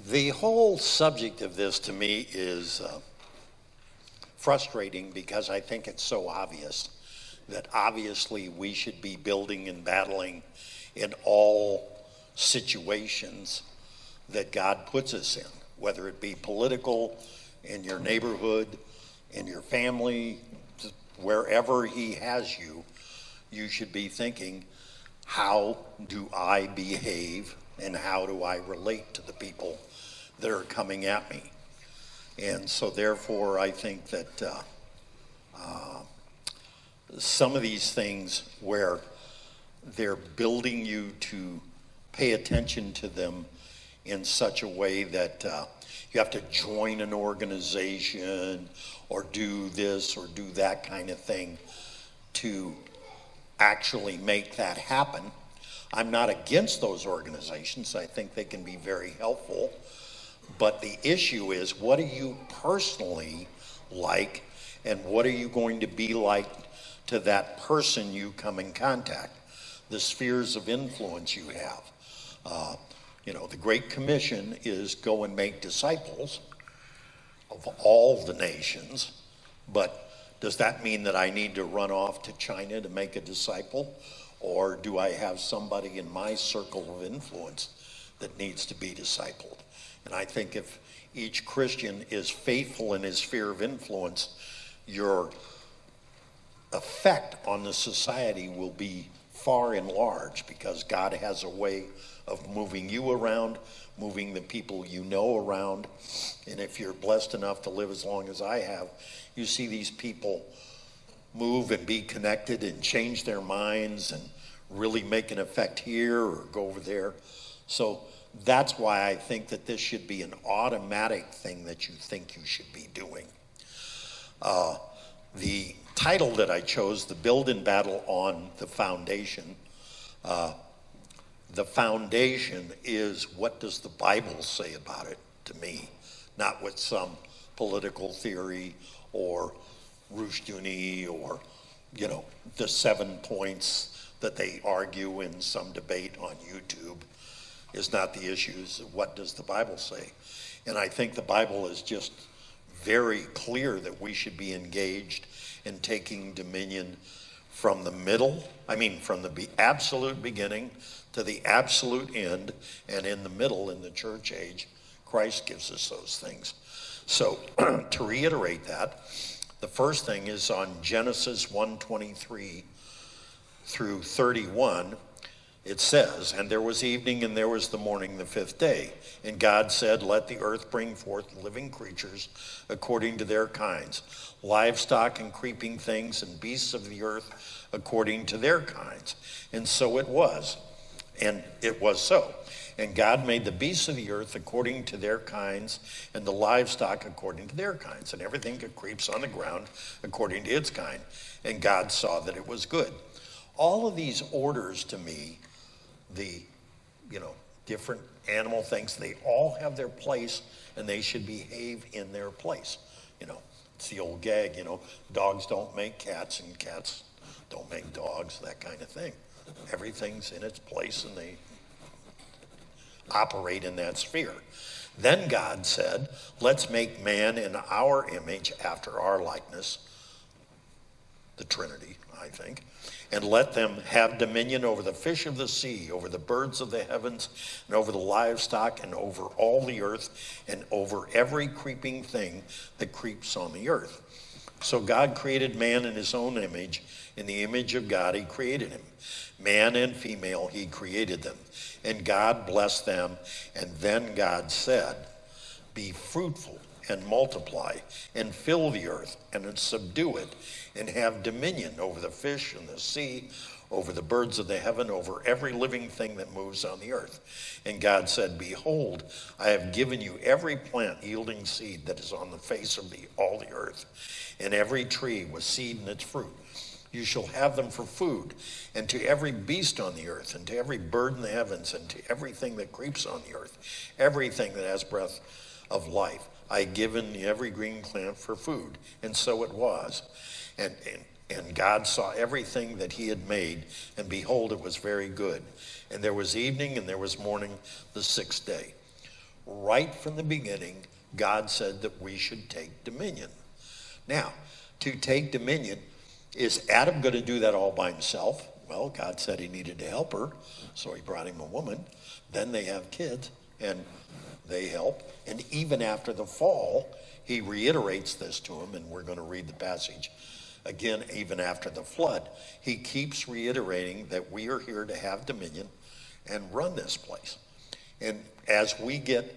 The whole subject of this to me is frustrating because I think it's so obvious that obviously we should be building and battling in all situations that God puts us in, whether it be political, in your neighborhood, in your family, wherever he has you, you should be thinking, how do I behave and how do I relate to the people that are coming at me? And so therefore I think that some of these things where they're building you to pay attention to them in such a way that you have to join an organization or do this or do that kind of thing to actually make that happen. I'm not against those organizations. I think they can be very helpful. But the issue is, what are you personally like, and what are you going to be like to that person you come in contact? The spheres of influence you have. The Great Commission is go and make disciples of all the nations, but does that mean that I need to run off to China to make a disciple? Or do I have somebody in my circle of influence that needs to be discipled? And I think if each Christian is faithful in his sphere of influence, your effect on the society will be far enlarged because God has a way of moving you around, moving the people you know around. And if you're blessed enough to live as long as I have, you see these people move and be connected and change their minds and really make an effect here or go over there. So that's why I think that this should be an automatic thing that you think you should be doing. The title that I chose, The Build and Battle on the Foundation, the foundation is, what does the Bible say about it to me? Not what some political theory or Rushdoony or, the 7 points that they argue in some debate on YouTube is not the issues. What does the Bible say? And I think the Bible is just very clear that we should be engaged in taking dominion from the middle, from the absolute beginning to the absolute end, and in the middle, in the church age, Christ gives us those things. So to reiterate that, the first thing is on Genesis 1:23 through 31, it says, "And there was evening and there was the morning the 5th day. And God said, let the earth bring forth living creatures according to their kinds, livestock and creeping things and beasts of the earth according to their kinds. And so it was. And it was so. And God made the beasts of the earth according to their kinds, and the livestock according to their kinds, and everything that creeps on the ground according to its kind. And God saw that it was good." All of these orders to me, the different animal things, they all have their place, and they should behave in their place. It's the old gag, dogs don't make cats, and cats don't make dogs, that kind of thing. Everything's in its place, and they operate in that sphere. Then God said, let's make man in our image after our likeness, the Trinity, I think, and let them have dominion over the fish of the sea, over the birds of the heavens, and over the livestock, and over all the earth, and over every creeping thing that creeps on the earth. So God created man in his own image. In the image of God, he created him. Man and female, he created them. And God blessed them. And then God said, be fruitful and multiply and fill the earth and subdue it and have dominion over the fish in the sea, over the birds of the heaven, over every living thing that moves on the earth. And God said, behold, I have given you every plant yielding seed that is on the face of all the earth, and every tree with seed in its fruit. You shall have them for food, and to every beast on the earth, and to every bird in the heavens, and to everything that creeps on the earth, everything that has breath of life, I have given every green plant for food. And so it was. And God saw everything that he had made, and behold, it was very good. And there was evening and there was morning the 6th day. right from the beginning, God said that we should take dominion. Now, to take dominion, is Adam going to do that all by himself? Well, God said he needed a helper, so he brought him a woman. Then they have kids, and they help. And even after the fall, he reiterates this to him, and we're going to read the passage again, even after the flood. He keeps reiterating that we are here to have dominion and run this place. And as we get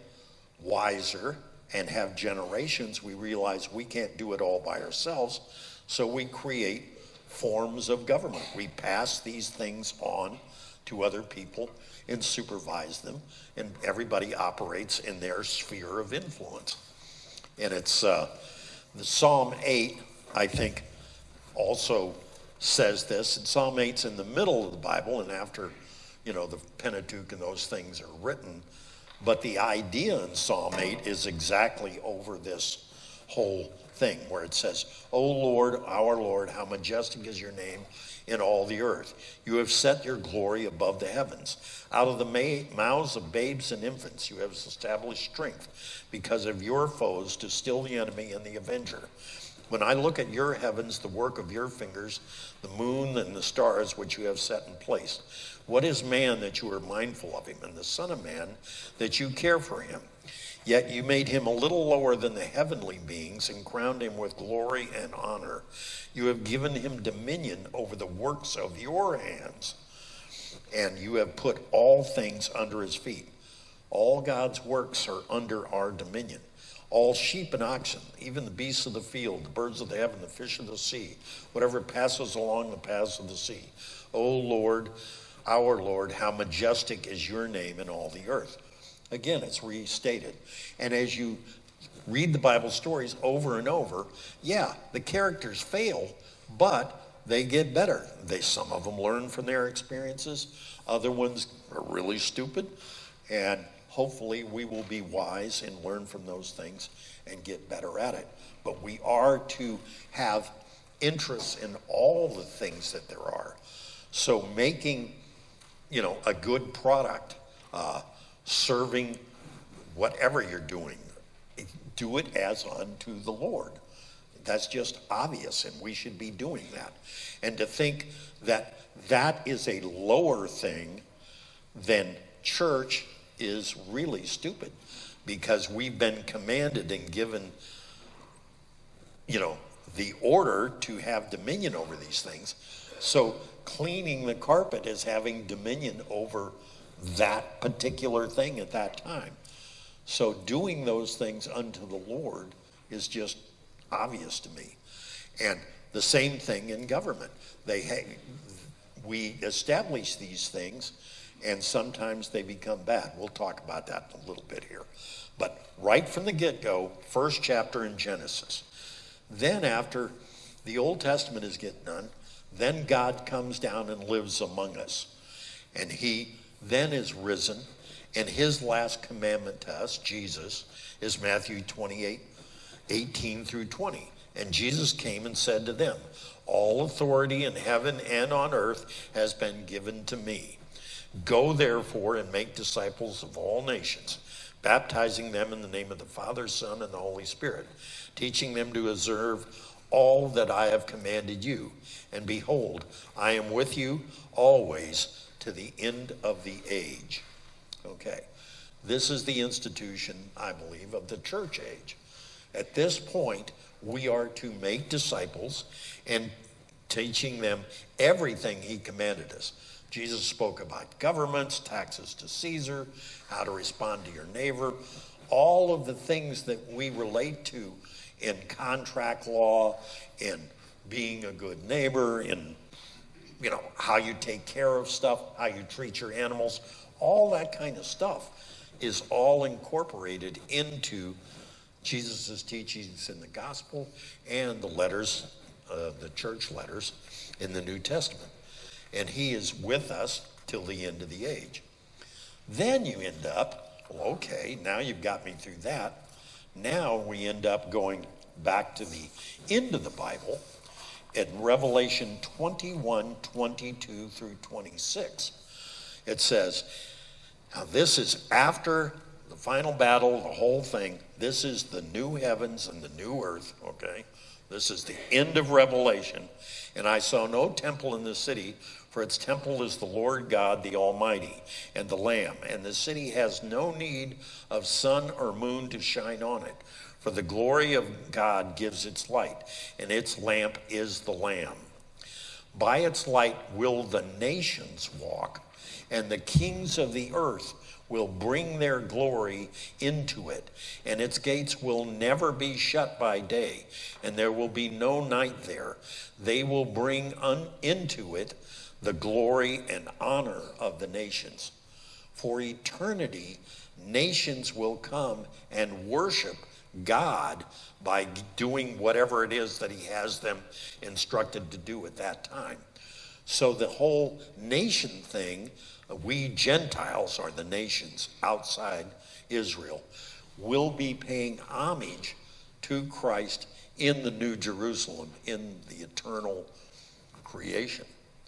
wiser and have generations, we realize we can't do it all by ourselves, so we create forms of government. We pass these things on to other people and supervise them, and everybody operates in their sphere of influence. And it's the Psalm 8, I think, also says this. And Psalm 8's in the middle of the Bible, and after, the Pentateuch and those things are written. But the idea in Psalm 8 is exactly over this whole thing, where it says, "O Lord, our Lord, how majestic is your name in all the earth. You have set your glory above the heavens. Out of the mouths of babes and infants you have established strength because of your foes to still the enemy and the avenger. When I look at your heavens, the work of your fingers, the moon and the stars which you have set in place. What is man that you are mindful of him, and the son of man that you care for him? Yet you made him a little lower than the heavenly beings and crowned him with glory and honor. You have given him dominion over the works of your hands, and you have put all things under his feet." All God's works are under our dominion. All sheep and oxen, even the beasts of the field, the birds of the heaven, the fish of the sea, whatever passes along the paths of the sea. O Lord, our Lord, how majestic is your name in all the earth. Again, it's restated. And as you read the Bible stories over and over, the characters fail, but they get better. Some of them learn from their experiences. Other ones are really stupid. And hopefully we will be wise and learn from those things and get better at it. But we are to have interest in all the things that there are. So making, a good product, serving whatever you're doing, do it as unto the Lord. That's just obvious, and we should be doing that. And to think that that is a lower thing than church is really stupid, because we've been commanded and given, the order to have dominion over these things. So cleaning the carpet is having dominion over that particular thing at that time. So doing those things unto the Lord is just obvious to me. And the same thing in government. We establish these things, and sometimes they become bad. We'll talk about that in a little bit here. But right from the get-go, first chapter in Genesis. Then after the Old Testament is getting done, then God comes down and lives among us. And he then is risen, and his last commandment to us, Jesus, is Matthew 28:18 through 20. And Jesus came and said to them, "All authority in heaven and on earth has been given to me. Go therefore and make disciples of all nations, baptizing them in the name of the Father, Son, and the Holy Spirit, teaching them to observe all that I have commanded you. And behold, I am with you always to the end of the age." Okay, this is the institution, I believe, of the church age. At this point, we are to make disciples and teaching them everything he commanded us. Jesus spoke about governments, taxes to Caesar, how to respond to your neighbor, all of the things that we relate to in contract law, in being a good neighbor, in how you take care of stuff, how you treat your animals, all that kind of stuff is all incorporated into Jesus' teachings in the gospel and the letters, the church letters in the New Testament. And he is with us till the end of the age. Then you end up, okay, now you've got me through that. Now we end up going back to the end of the Bible at Revelation 21:22 through 26. It says, now this is after the final battle, the whole thing, this is the new heavens and the new earth, okay? This is the end of Revelation. And I saw no temple in the city, for its temple is the Lord God, the Almighty, and the Lamb. And the city has no need of sun or moon to shine on it, for the glory of God gives its light, and its lamp is the Lamb. By its light will the nations walk, and the kings of the earth will bring their glory into it, and its gates will never be shut by day, and there will be no night there. They will bring into it the glory and honor of the nations. For eternity, nations will come and worship God by doing whatever it is that he has them instructed to do at that time. So the whole nation thing, we Gentiles are the nations outside Israel, will be paying homage to Christ in the New Jerusalem, in the eternal creation.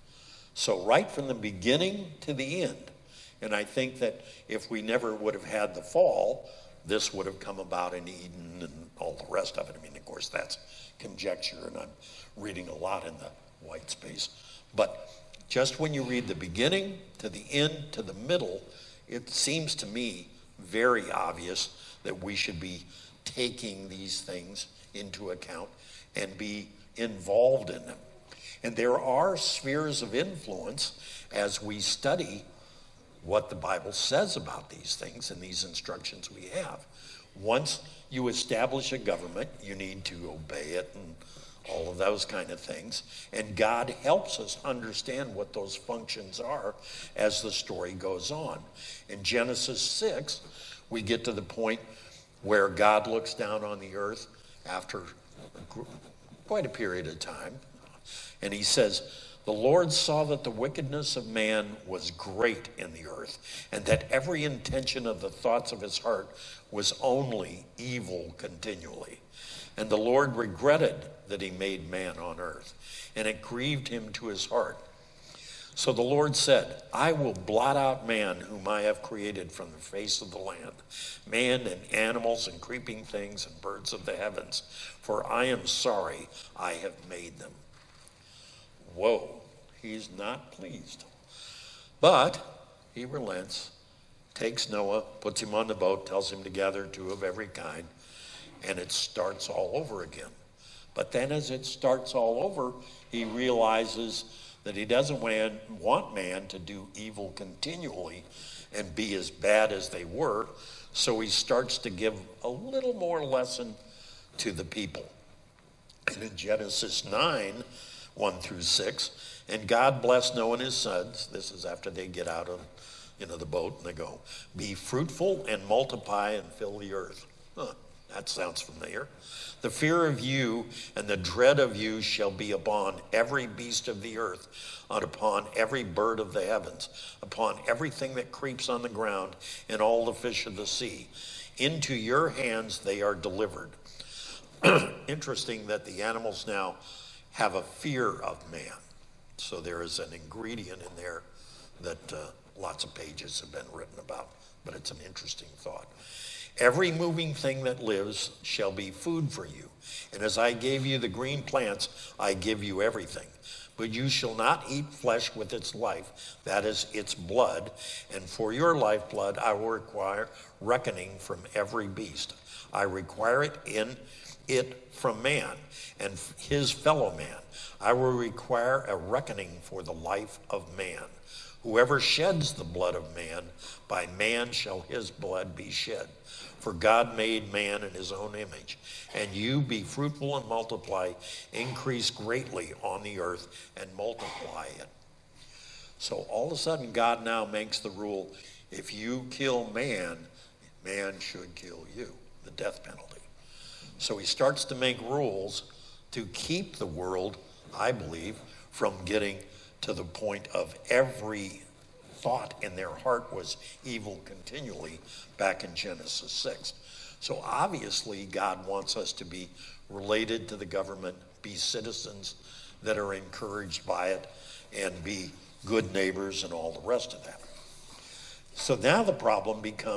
So right from the beginning to the end, and I think that if we never would have had the fall, this would have come about in Eden and all the rest of it. I mean, of course, that's conjecture, and I'm reading a lot in the white space. But just when you read the beginning to the end to the middle, it seems to me very obvious that we should be taking these things into account and be involved in them. And there are spheres of influence as we study what the Bible says about these things and these instructions we have. Once you establish a government, you need to obey it and all of those kind of things. And God helps us understand what those functions are as the story goes on. In Genesis 6, we get to the point where God looks down on the earth after quite a period of time, and he says, "The Lord saw that the wickedness of man was great in the earth, and that every intention of the thoughts of his heart was only evil continually. And the Lord regretted that he made man on earth, and it grieved him to his heart. So the Lord said, I will blot out man whom I have created from the face of the land, man and animals and creeping things and birds of the heavens, for I am sorry I have made them." Whoa, he's not pleased. But he relents, takes Noah, puts him on the boat, tells him to gather two of every kind, and it starts all over again. But then as it starts all over, he realizes that he doesn't want man to do evil continually and be as bad as they were, so he starts to give a little more lesson to the people. And in Genesis 9, 1 through 6, and God blessed Noah and his sons. This is after they get out of the boat and they go, "Be fruitful and multiply and fill the earth." That sounds familiar. "The fear of you and the dread of you shall be upon every beast of the earth, and upon every bird of the heavens, upon everything that creeps on the ground, and all the fish of the sea. Into your hands they are delivered." Interesting that the animals now have a fear of man. So there is an ingredient in there that lots of pages have been written about, but it's an interesting thought. "Every moving thing that lives shall be food for you. And as I gave you the green plants, I give you everything. But you shall not eat flesh with its life, that is its blood. And for your lifeblood I will require reckoning from every beast. I require it from man and his fellow man. I will require a reckoning for the life of man. Whoever sheds the blood of man, by man shall his blood be shed. For God made man in his own image. And you be fruitful and multiply, increase greatly on the earth and multiply it." So all of a sudden God now makes the rule, if you kill man, man should kill you, the death penalty. So he starts to make rules to keep the world, I believe, from getting to the point of every thought in their heart was evil continually back in Genesis 6. So obviously God wants us to be related to the government, be citizens that are encouraged by it, and be good neighbors and all the rest of that. So now the problem becomes,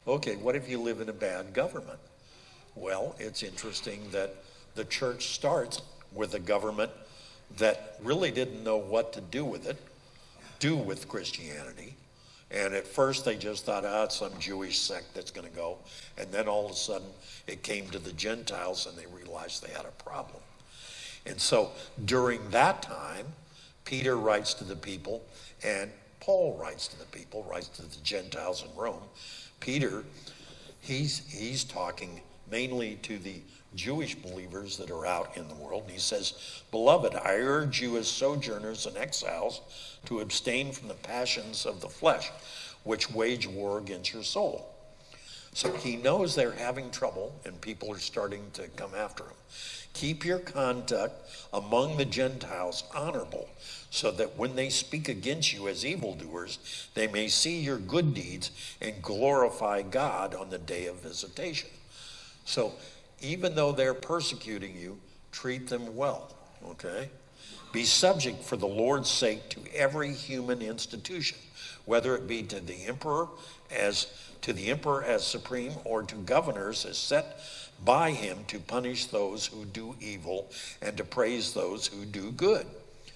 Okay, what if you live in a bad government? Well, it's interesting that the church starts with a government that really didn't know what to do with Christianity. And at first they just thought, it's some Jewish sect that's going to go. And then all of a sudden it came to the Gentiles and they realized they had a problem. And so during that time, Peter writes to the people and Paul writes to the people, writes to the Gentiles in Rome. Peter, he's talking mainly to the Jewish believers that are out in the world. And he says, "Beloved, I urge you as sojourners and exiles to abstain from the passions of the flesh, which wage war against your soul." So he knows they're having trouble and people are starting to come after him. "Keep your conduct among the Gentiles honorable, so that when they speak against you as evildoers, they may see your good deeds and glorify God on the day of visitation." So even though they're persecuting you, treat them well, okay? "Be subject for the Lord's sake to every human institution, whether it be to the emperor as supreme, or to governors as set by him to punish those who do evil and to praise those who do good."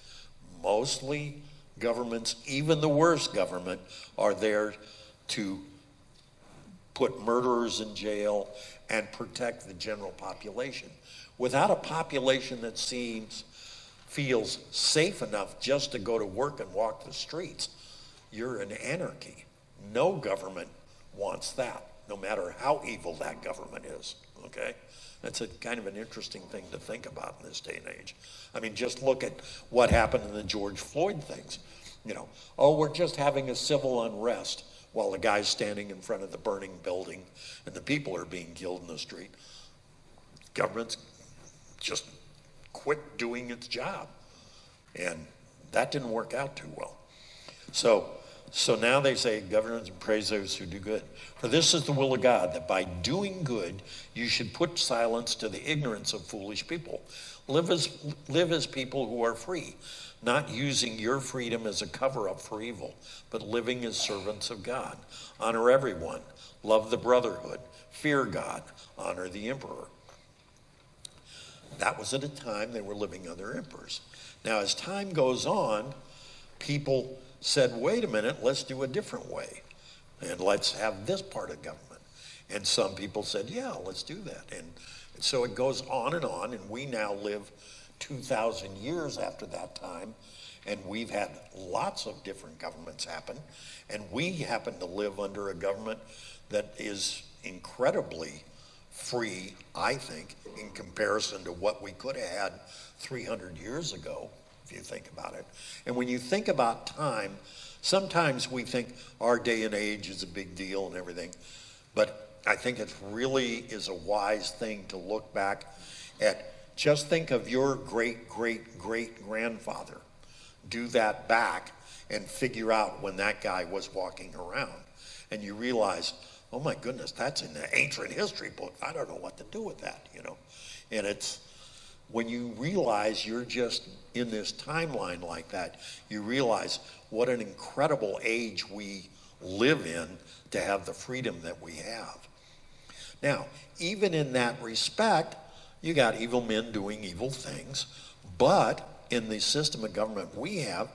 Mostly governments, even the worst government, are there to put murderers in jail and protect the general population. Without a population that feels safe enough just to go to work and walk the streets, you're in anarchy. No government wants that, no matter how evil that government is, okay? That's a kind of an interesting thing to think about in this day and age. I mean, just look at what happened in the George Floyd things. We're just having a civil unrest while the guy's standing in front of the burning building and the people are being killed in the street. Government's just quit doing its job. And that didn't work out too well. So now they say, "Governors, praise those who do good. For this is the will of God, that by doing good, you should put silence to the ignorance of foolish people. Live as people who are free, not using your freedom as a cover-up for evil, but living as servants of God. Honor everyone. Love the brotherhood. Fear God. Honor the emperor." That was at a time they were living under emperors. Now, as time goes on, people said, "Wait a minute, let's do a different way. And let's have this part of government." And some people said, "Yeah, let's do that." And so it goes on, and we now live 2,000 years after that time, and we've had lots of different governments happen, and we happen to live under a government that is incredibly free, I think, in comparison to what we could have had 300 years ago, if you think about it. And when you think about time, sometimes we think our day and age is a big deal and everything, but I think it really is a wise thing to look back at. Just think of your great-great-great-grandfather. Do that back and figure out when that guy was walking around. And you realize, oh my goodness, that's in the ancient history book. I don't know what to do with that, And it's, when you realize you're just in this timeline like that, you realize what an incredible age we live in to have the freedom that we have. Now, even in that respect, you got evil men doing evil things, but in the system of government we have,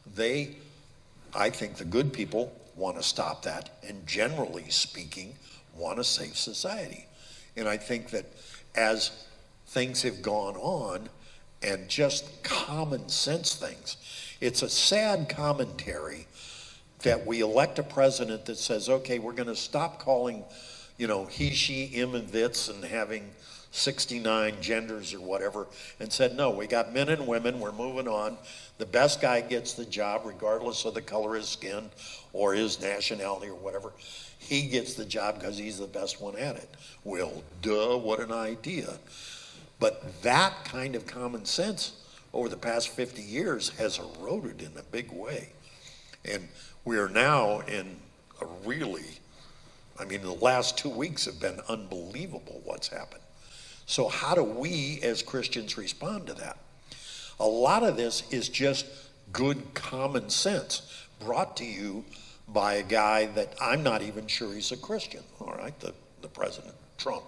I think the good people want to stop that, and generally speaking, want a safe society. And I think that as things have gone on, and just common sense things, it's a sad commentary that we elect a president that says, okay, we're going to stop calling, he, she, him, and thits, and having 69 genders or whatever, and said, no, we got men and women, we're moving on. The best guy gets the job regardless of the color of his skin or his nationality or whatever. He gets the job because he's the best one at it. Well, duh, what an idea. But that kind of common sense over the past 50 years has eroded in a big way. And we are now in a really, the last 2 weeks have been unbelievable what's happened. So how do we as Christians respond to that? A lot of this is just good common sense brought to you by a guy that I'm not even sure he's a Christian, all right, the President Trump.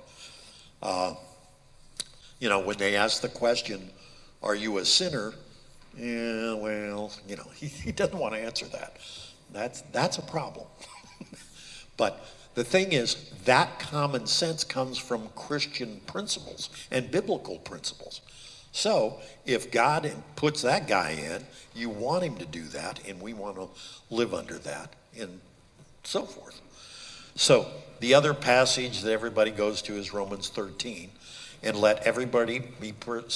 You know, when they ask the question, are you a sinner? Yeah, well, you know, he doesn't want to answer that. That's a problem. But the thing is, that common sense comes from Christian principles and biblical principles. So if God puts that guy in, you want him to do that, and we want to live under that, and so forth. So the other passage that everybody goes to is Romans 13, and let everybody be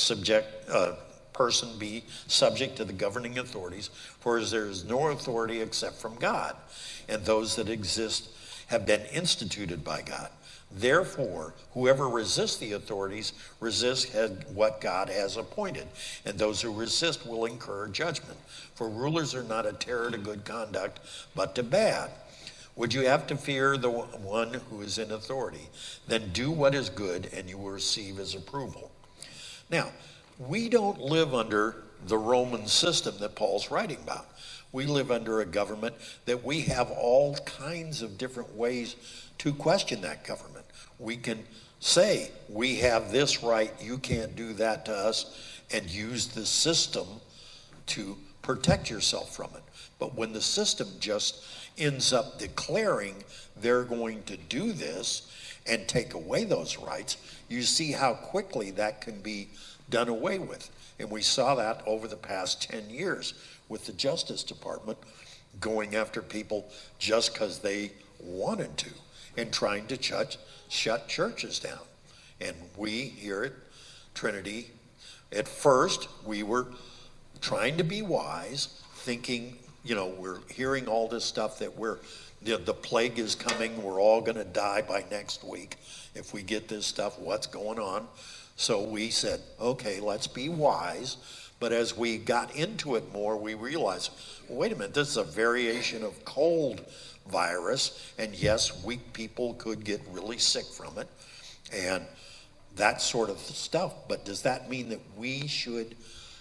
person be subject to the governing authorities, for there is no authority except from God, and those that exist have been instituted by God. Therefore, whoever resists the authorities resists what God has appointed, and those who resist will incur judgment. For rulers are not a terror to good conduct, but to bad. Would you have to fear the one who is in authority? Then do what is good, and you will receive his approval. Now, we don't live under the Roman system that Paul's writing about. We live under a government that we have all kinds of different ways to question that government. We can say, we have this right, you can't do that to us, and use the system to protect yourself from it. But when the system just ends up declaring they're going to do this and take away those rights, you see how quickly that can be done away with. And we saw that over the past 10 years with the Justice Department going after people just because they wanted to and trying to shut churches down. And we here at Trinity, at first, we were trying to be wise, thinking, you know, we're hearing all this stuff that the plague is coming, we're all going to die by next week. If we get this stuff, what's going on? So we said, okay, let's be wise. But as we got into it more, we realized, well, wait a minute, this is a variation of cold virus, and yes, weak people could get really sick from it, and that sort of stuff. But does that mean that we should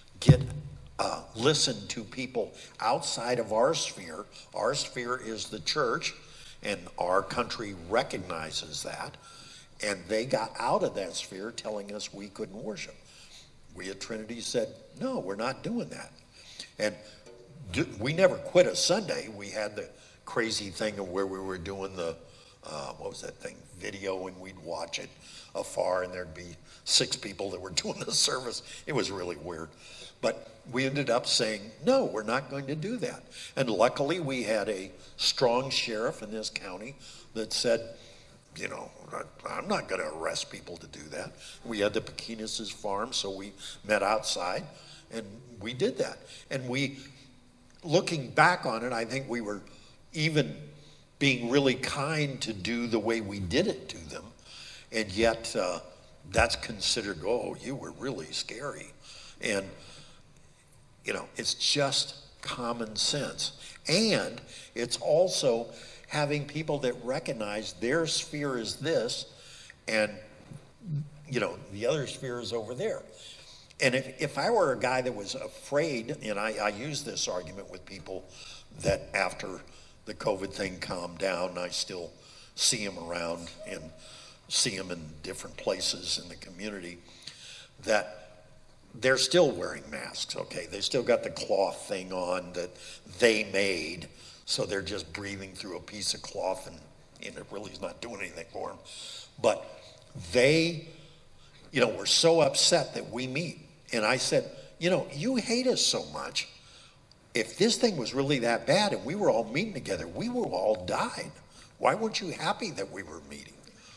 listen to people outside of our sphere? Our sphere is the church, and our country recognizes that, and they got out of that sphere telling us we couldn't worship. We at Trinity said, no, we're not doing that. And we never quit a Sunday. We had the crazy thing of where we were doing the, what was that thing, video, and we'd watch it afar, and there'd be 6 people that were doing the service. It was really weird. But we ended up saying, no, we're not going to do that. And luckily, we had a strong sheriff in this county that said, you know, I'm not going to arrest people to do that. We had the Pekinas' farm, so we met outside, and we did that. And we, looking back on it, I think we were even being really kind to do the way we did it to them, and yet that's considered, oh, you were really scary. And, you know, it's just common sense. And it's also having people that recognize their sphere is this, and, you know, the other sphere is over there. And if I were a guy that was afraid, and I use this argument with people that after the COVID thing calmed down, I still see them around and see them in different places in the community, that they're still wearing masks, okay? They still got the cloth thing on that they made, so they're just breathing through a piece of cloth, and it really is not doing anything for them. But they, you know, were so upset that we meet. And I said, you know, you hate us so much. If this thing was really that bad and we were all meeting together, we would have all died. Why weren't you happy that we were meeting?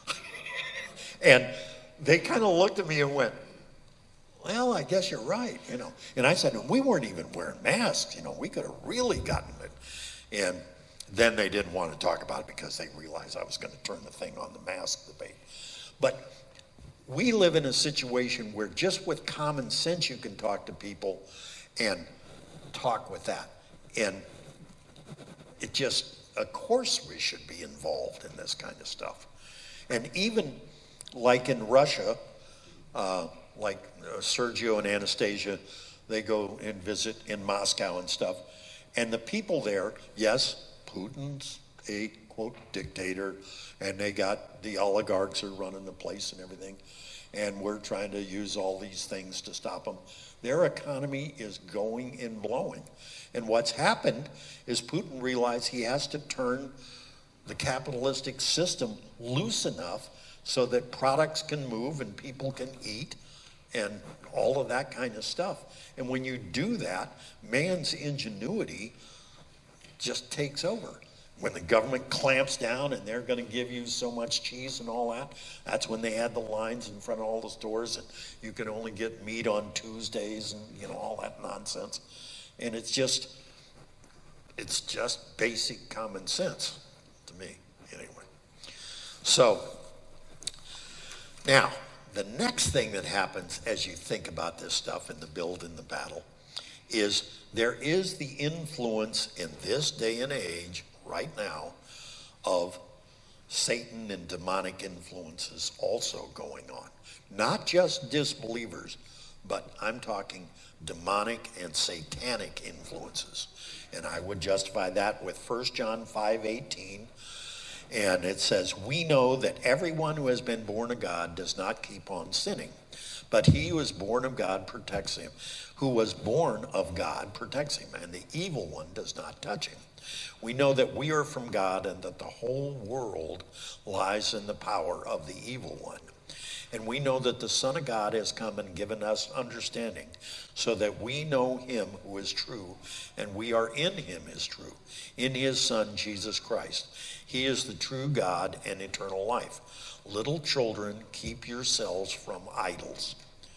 And they kind of looked at me and went, well, I guess you're right, you know. And I said, we weren't even wearing masks, you know. We could have really gotten it. And then they didn't want to talk about it because they realized I was going to turn the thing on the mask debate. But we live in a situation where just with common sense you can talk to people and talk with that. And it just, of course we should be involved in this kind of stuff. And even like in Russia, like Sergio and Anastasia, they go and visit in Moscow and stuff. And the people there, yes, Putin's a, quote, dictator, and they got the oligarchs are running the place and everything, and we're trying to use all these things to stop them. Their economy is going and blowing. And what's happened is Putin realized he has to turn the capitalistic system loose enough so that products can move and people can eat and all of that kind of stuff. And when you do that, man's ingenuity just takes over. When the government clamps down and they're going to give you so much cheese and all that, that's when they had the lines in front of all the stores and you can only get meat on Tuesdays and all that nonsense. And it's just basic common sense to me, anyway. So now, the next thing that happens as you think about this stuff in the build and the battle is there is the influence in this day and age right now of Satan and demonic influences also going on. Not just disbelievers, but I'm talking demonic and satanic influences. And I would justify that with 1 John 5:18. And it says, we know that everyone who has been born of God does not keep on sinning, but he who is born of God protects him. Who was born of God protects him, and the evil one does not touch him. We know that we are from God and that the whole world lies in the power of the evil one. And we know that the Son of God has come and given us understanding so that we know him who is true, and we are in him is true, in his Son, Jesus Christ. He is the true God and eternal life. Little children, keep yourselves from idols.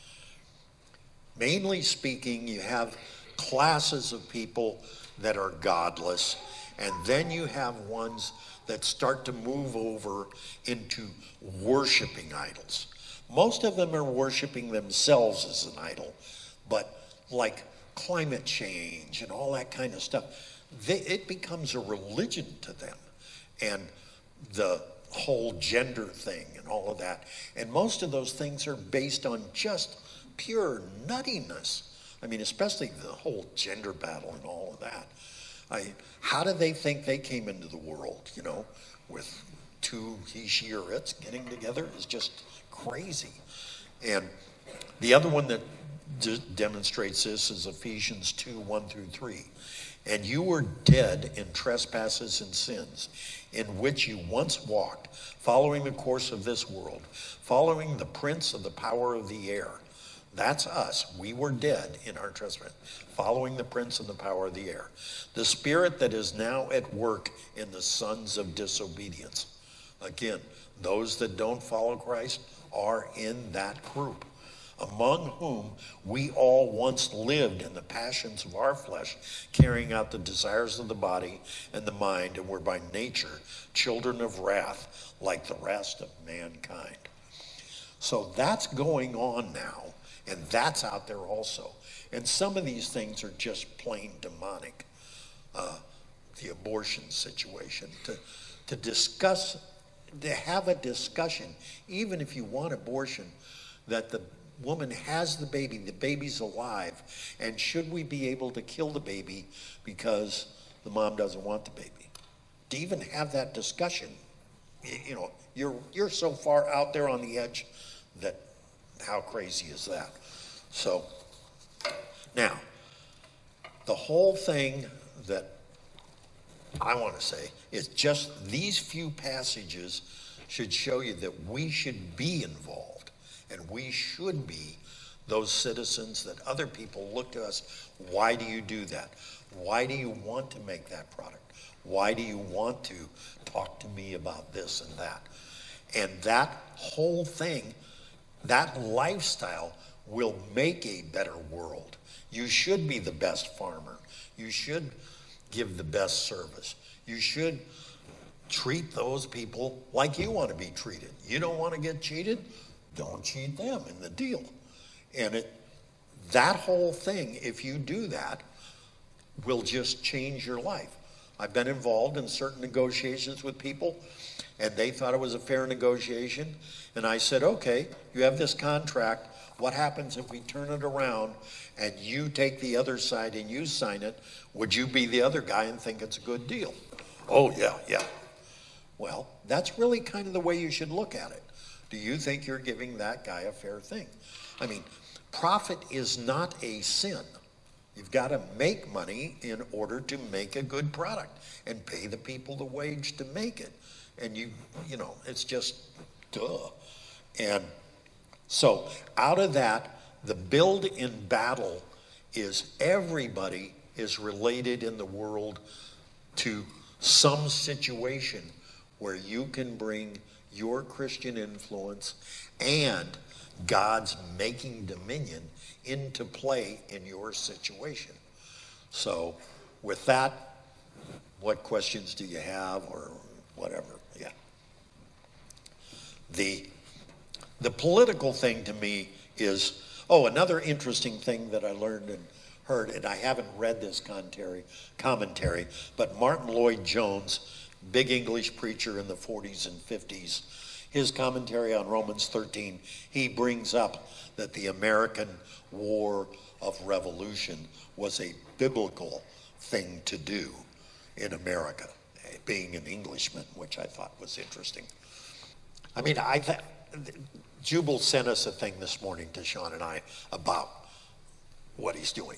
Mainly speaking, you have classes of people that are godless, and then you have ones that start to move over into worshiping idols. Most of them are worshiping themselves as an idol, but like climate change and all that kind of stuff, it becomes a religion to them. And the whole gender thing and all of that. And most of those things are based on just pure nuttiness. I mean, especially the whole gender battle and all of that. How do they think they came into the world, with two he, she, or it's getting together is just crazy. And the other one that demonstrates this is Ephesians 2:1-3. And you were dead in trespasses and sins, in which you once walked, following the course of this world, following the prince of the power of the air. That's us. We were dead in our trespass, following the prince of the power of the air. The spirit that is now at work in the sons of disobedience. Again, those that don't follow Christ are in that group, among whom we all once lived in the passions of our flesh, carrying out the desires of the body and the mind, and were by nature children of wrath, like the rest of mankind. So that's going on now, and that's out there also. And some of these things are just plain demonic. The abortion situation, to discuss, to have a discussion, even if you want abortion, that the woman has the baby's alive, and should we be able to kill the baby because the mom doesn't want the baby? To even have that discussion, you're so far out there on the edge that how crazy is that? So now, the whole thing that I want to say is just these few passages should show you that we should be involved, and we should be those citizens that other people look to us. Why do you do that? Why do you want to make that product? Why do you want to talk to me about this and that? And that whole thing, that lifestyle will make a better world. You should be the best farmer. You should give the best service. You should treat those people like you want to be treated. You don't want to get cheated? Don't cheat them in the deal. And that whole thing, if you do that, will just change your life. I've been involved in certain negotiations with people, and they thought it was a fair negotiation. And I said, okay, you have this contract. What happens if we turn it around and you take the other side and you sign it? Would you be the other guy and think it's a good deal? Oh, yeah, yeah. Well, that's really kind of the way you should look at it. Do you think you're giving that guy a fair thing? I mean, profit is not a sin. You've got to make money in order to make a good product and pay the people the wage to make it. And you know, it's just duh. And so out of that, the build in battle is everybody is related in the world to some situation where you can bring your Christian influence and God's making dominion into play in your situation. So with that, what questions do you have or whatever? Yeah. The political thing to me is, another interesting thing that I learned and heard, and I haven't read this commentary, but Martin Lloyd-Jones, big English preacher in the 40s and 50s, his commentary on Romans 13, he brings up that the American War of Revolution was a biblical thing to do in America, being an Englishman, which I thought was interesting. I mean, Jubal sent us a thing this morning to Sean and I about what he's doing.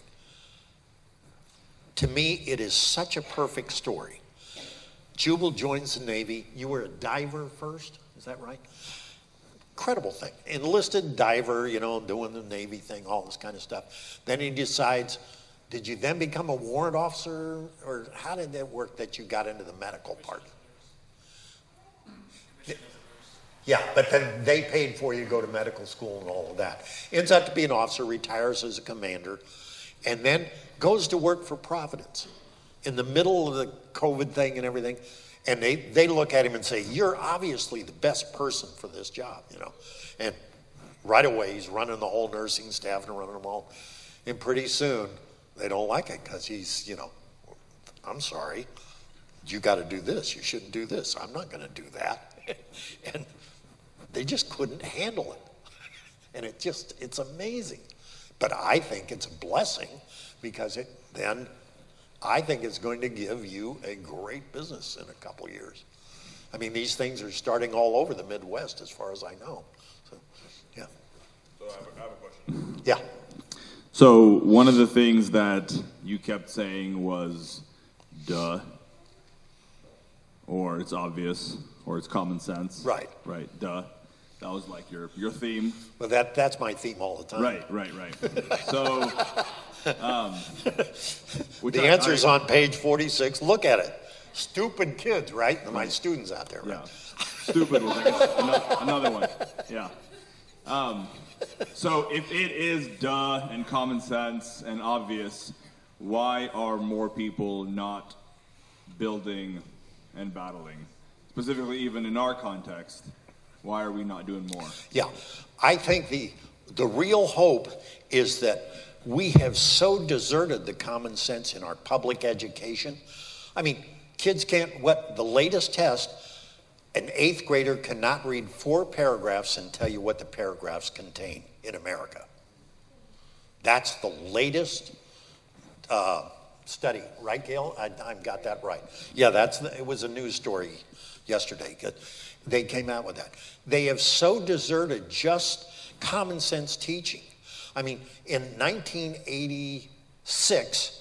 To me, it is such a perfect story. Jubal joins the Navy. You were a diver first, is that right? Incredible thing. Enlisted diver, doing the Navy thing, all this kind of stuff. Then he decides, did you then become a warrant officer? Or how did that work that you got into the medical part? Yeah, but then they paid for you to go to medical school and all of that. Ends up to be an officer, retires as a commander, and then goes to work for Providence in the middle of the COVID thing and everything. And they look at him and say, you're obviously the best person for this job, And right away, he's running the whole nursing staff and running them all. And pretty soon, they don't like it because he's, I'm sorry, you got to do this. You shouldn't do this. I'm not going to do that. And they just couldn't handle it. And it's amazing. But I think it's a blessing because I think it's going to give you a great business in a couple years. I mean, these things are starting all over the Midwest as far as I know. So, yeah. So I have a question. Yeah. So one of the things that you kept saying was, duh, or it's obvious, or it's common sense. Right. Right, duh. That was like your theme. Well, that's my theme all the time. Right. So, the answer's on page 46. Look at it. Stupid kids, right? My students out there, right? Yeah. Stupid was another one. Yeah. So if it is duh and common sense and obvious, why are more people not building and battling? Specifically, even in our context, why are we not doing more? Yeah, I think the real hope is that we have so deserted the common sense in our public education. I mean, kids can't, the latest test, an 8th grader cannot read 4 paragraphs and tell you what the paragraphs contain in America. That's the latest study, right, Gail? I got that right. Yeah, it was a news story yesterday. They came out with that. They have so deserted just common sense teaching. I mean, in 1986,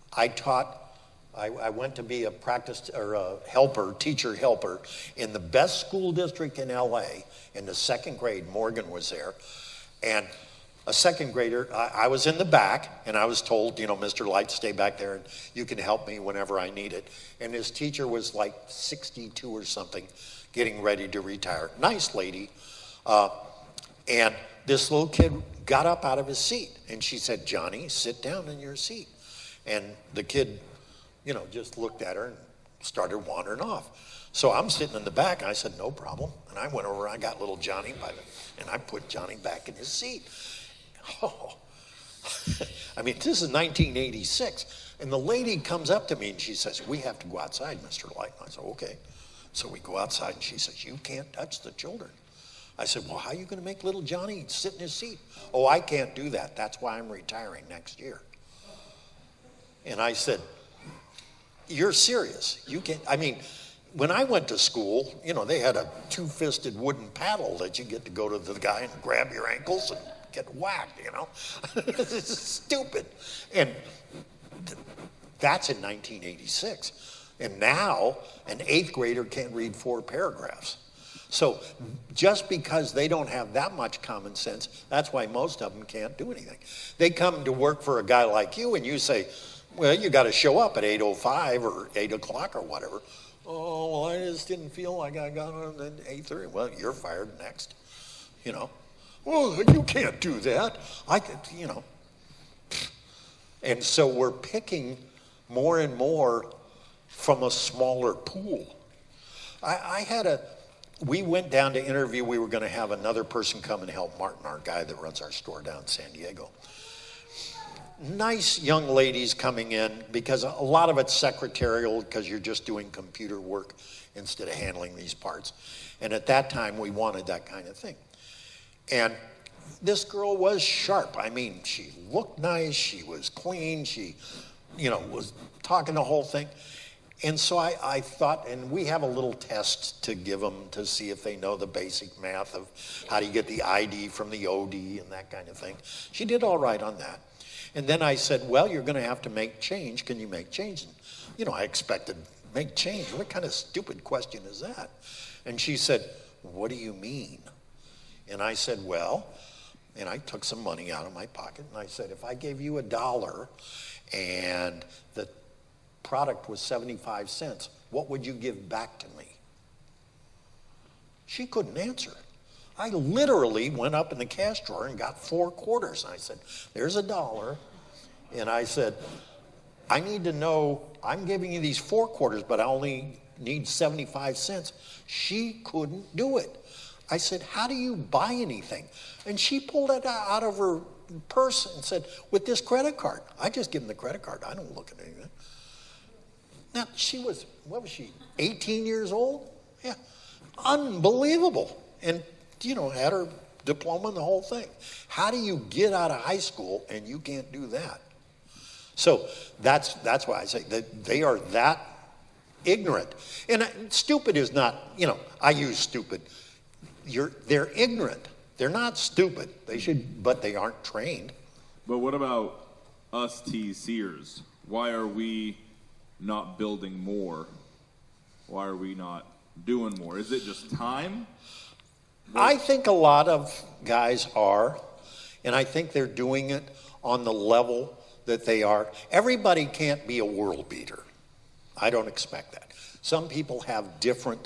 I went to be a teacher helper in the best school district in LA in the 2nd grade. Morgan was there. And a 2nd grader, I was in the back, and I was told, Mr. Light, stay back there, and you can help me whenever I need it. And his teacher was like 62 or something, getting ready to retire. Nice lady. And this little kid got up out of his seat, and she said, Johnny, sit down in your seat. And the kid, just looked at her and started wandering off. So I'm sitting in the back, and I said, no problem. And I went over, I got little Johnny and I put Johnny back in his seat. Oh, I mean, this is 1986. And the lady comes up to me and she says, we have to go outside, Mr. Light. And I said, okay. So we go outside and she says, you can't touch the children. I said, well, how are you going to make little Johnny sit in his seat? Oh, I can't do that. That's why I'm retiring next year. And I said, you're serious. You can, I mean, when I went to school, you know, they had a two-fisted wooden paddle that you get to go to the guy and grab your ankles and get whacked, you know. It's stupid. And that's in 1986. And now an 8th grader can't read 4 paragraphs. So just because they don't have that much common sense, that's why most of them can't do anything. They come to work for a guy like you and you say, well, you got to show up at 8:05 or 8 o'clock or whatever. Oh, well, I just didn't feel like I got on at 8:30. Well, you're fired next, you know. Well, you can't do that. I could, you know. And so we're picking more and more from a smaller pool. We went down to interview. We were going to have another person come and help Martin, our guy that runs our store down in San Diego. Nice young ladies coming in, because a lot of it's secretarial, because you're just doing computer work instead of handling these parts. And at that time, we wanted that kind of thing. And this girl was sharp. I mean, she looked nice. She was clean. She, you know, was talking the whole thing. And so I thought, and we have a little test to give them to see if they know the basic math of how do you get the ID from the OD and that kind of thing. She did all right on that. And then I said, well, you're going to have to make change. Can you make change? And, you know, I expected, make change. What kind of stupid question is that? And she said, what do you mean? And I said, well, and I took some money out of my pocket, and I said, if I gave you $1 and the product was 75 cents, what would you give back to me? She couldn't answer. I literally went up in the cash drawer and got 4 quarters. And I said, there's $1. And I said, I need to know, I'm giving you these 4 quarters, but I only need 75 cents. She couldn't do it. I said, how do you buy anything? And she pulled it out of her purse and said, with this credit card. I just give them the credit card. I don't look at anything. Now, she was, what was she, 18 years old? Yeah, unbelievable. And, you know, had her diploma and the whole thing. How do you get out of high school and you can't do that? So that's why I say that they are that ignorant. And stupid is not, you know, I use stupid. They're ignorant. They're not stupid. They should, but they aren't trained. But what about us Sears? Why are we not building more? Why are we not doing more? Is it just time? I think a lot of guys are, and I think they're doing it on the level that they are. Everybody can't be a world beater. I don't expect that. Some people have different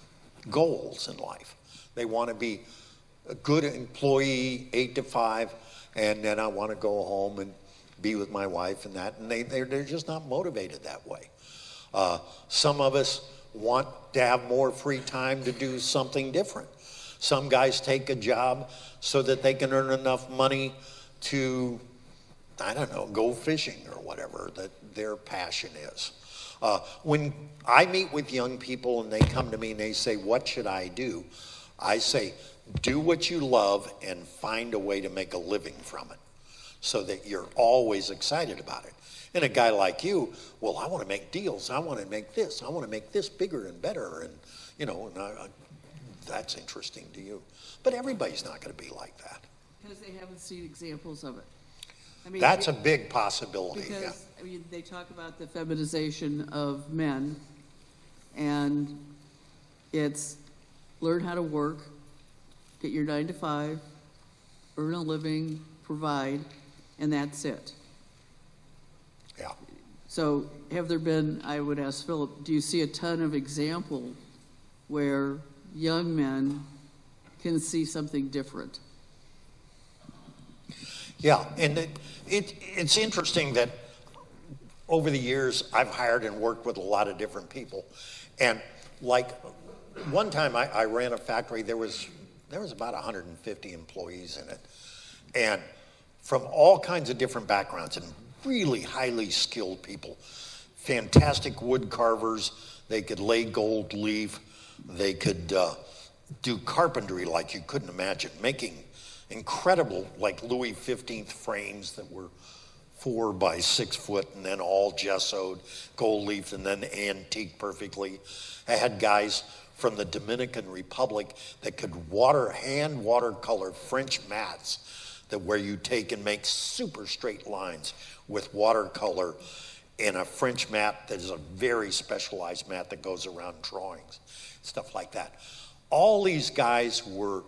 goals in life. They want to be a good employee, 8 to 5, and then I want to go home and be with my wife and that, and they're just not motivated that way. Some of us want to have more free time to do something different. Some guys take a job so that they can earn enough money to, I don't know, go fishing or whatever that their passion is. When I meet with young people and they come to me and they say, what should I do? I say, do what you love and find a way to make a living from it so that you're always excited about it. And a guy like you, well, I want to make deals. I want to make this. I want to make this bigger and better. And, you know, that's interesting to you. But everybody's not going to be like that. Because they haven't seen examples of it. I mean, That's a big possibility. Because, yeah. I mean, they talk about the feminization of men, and it's learn how to work, get your 9 to 5, earn a living, provide, and that's it. Yeah. So have there been, I would ask Philip, do you see a ton of example where young men can see something different? Yeah, and it's interesting that over the years I've hired and worked with a lot of different people. And like one time I ran a factory, there was about 150 employees in it. And from all kinds of different backgrounds and really highly skilled people, fantastic wood carvers, they could lay gold leaf, they could do carpentry like you couldn't imagine, making incredible like Louis XV frames that were 4 by 6 foot and then all gessoed, gold leaf, and then antique perfectly. I had guys from the Dominican Republic that could hand watercolor French mats that where you take and make super straight lines with watercolor in a French mat that is a very specialized mat that goes around drawings, stuff like that. All these guys were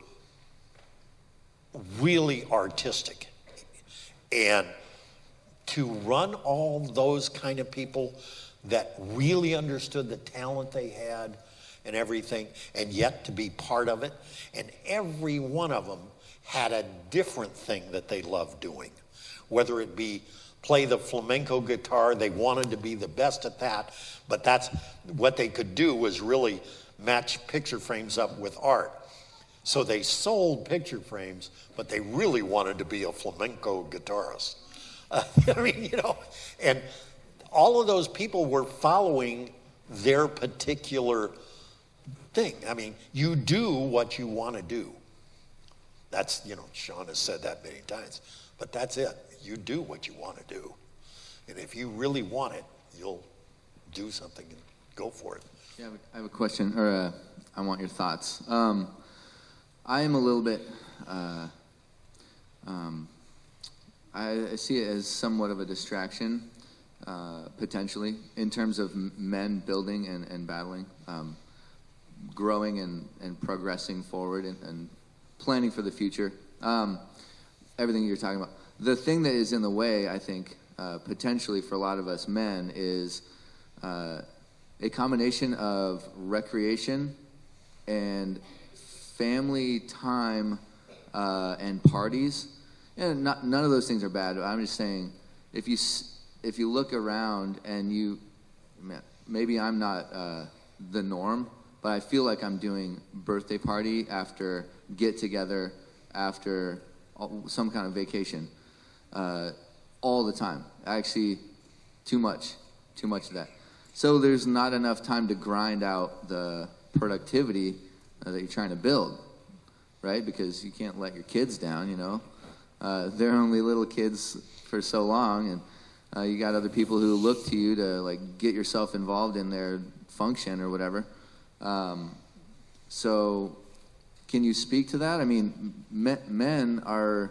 really artistic. And to run all those kind of people that really understood the talent they had and everything, and yet to be part of it, and every one of them had a different thing that they loved doing, whether it be play the flamenco guitar. They wanted to be the best at that, but that's what they could do, was really match picture frames up with art. So they sold picture frames, but they really wanted to be a flamenco guitarist. I mean, you know, and all of those people were following their particular thing. I mean, you do what you want to do. That's, you know, Sean has said that many times, but that's it. You do what you want to do. And if you really want it, you'll do something and go for it. Yeah, I have a question, or I want your thoughts. I am a little bit, I see it as somewhat of a distraction, potentially, in terms of men building and battling, growing and progressing forward and planning for the future. Everything you're talking about. The thing that is in the way, I think, potentially for a lot of us men is a combination of recreation and family time and parties. And none of those things are bad. I'm just saying, if you look around and maybe I'm not the norm, but I feel like I'm doing birthday party after get together after some kind of vacation all the time. Actually, too much of that. So there's not enough time to grind out the productivity that you're trying to build, right? Because you can't let your kids down, you know. They're only little kids for so long, and you got other people who look to you to like get yourself involved in their function or whatever. So can you speak to that? I mean, men are,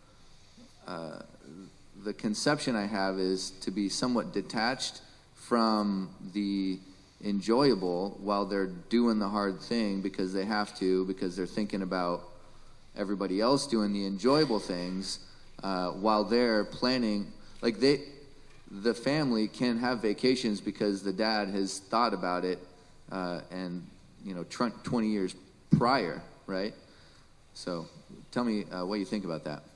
the conception I have is to be somewhat detached from the enjoyable while they're doing the hard thing because they have to, because they're thinking about everybody else doing the enjoyable things while they're planning. Like the family can have vacations because the dad has thought about it and, you know, 20 years prior, right? So tell me what you think about that.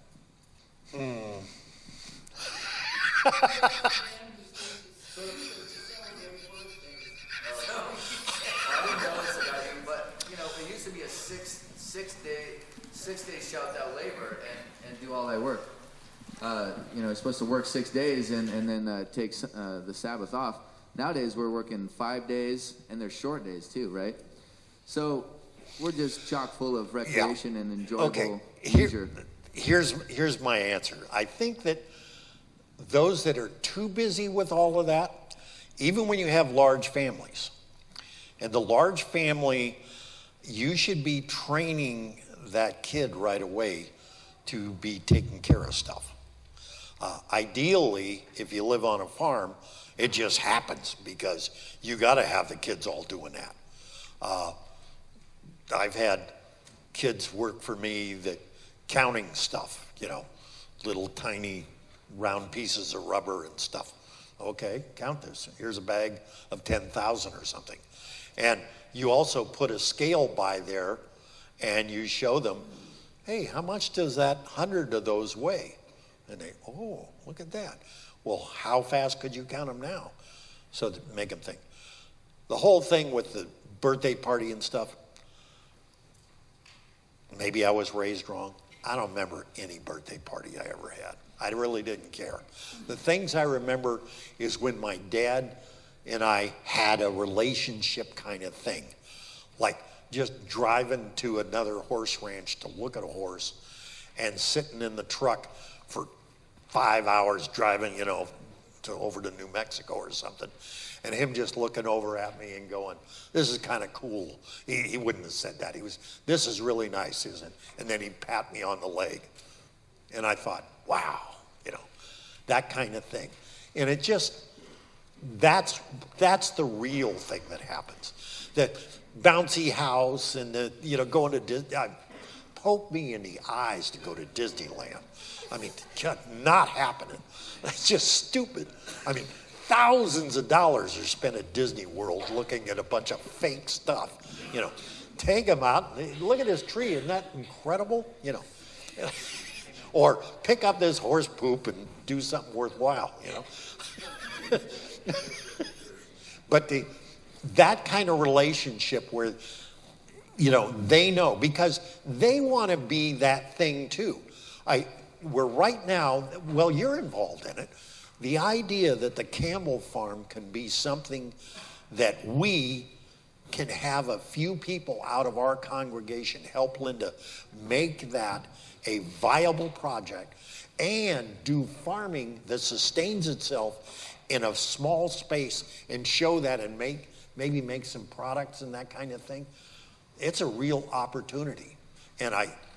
But you know, it used to be a six day shout out labor and do all that work. You know, it's supposed to work 6 days and then take the Sabbath off. Nowadays, we're working 5 days, and they're short days too, right? So we're just chock full of recreation and enjoyable leisure. Here's my answer. I think that those that are too busy with all of that, even when you have large families, and the large family, you should be training that kid right away to be taking care of stuff. Ideally, if you live on a farm, it just happens because you got to have the kids all doing that. I've had kids work for me that counting stuff, you know, little tiny round pieces of rubber and stuff. Okay, count this. Here's a bag of 10,000 or something. And you also put a scale by there and you show them, hey, how much does that 100 of those weigh? And they, oh, look at that. Well, how fast could you count them now? So to make them think. The whole thing with the birthday party and stuff, maybe I was raised wrong. I don't remember any birthday party I ever had. I really didn't care. The things I remember is when my dad and I had a relationship kind of thing. Like just driving to another horse ranch to look at a horse and sitting in the truck for 5 hours driving, over to New Mexico or something. And him just looking over at me and going, this is kind of cool. He wouldn't have said that. This is really nice, isn't it? And then he'd pat me on the leg. And I thought, wow, that kind of thing. And it just, that's the real thing that happens. That bouncy house and going to Disney, poke me in the eyes to go to Disneyland. I mean, not happening. It's just stupid. I mean, thousands of dollars are spent at Disney World looking at a bunch of fake stuff. Take them out. Look at this tree. Isn't that incredible? Or pick up this horse poop and do something worthwhile. But that kind of relationship where, they know, because they want to be that thing too. We're right now, well, you're involved in it. The idea that the Campbell Farm can be something that we can have a few people out of our congregation help Linda make that a viable project and do farming that sustains itself in a small space and show that and maybe make some products and that kind of thing. It's a real opportunity. And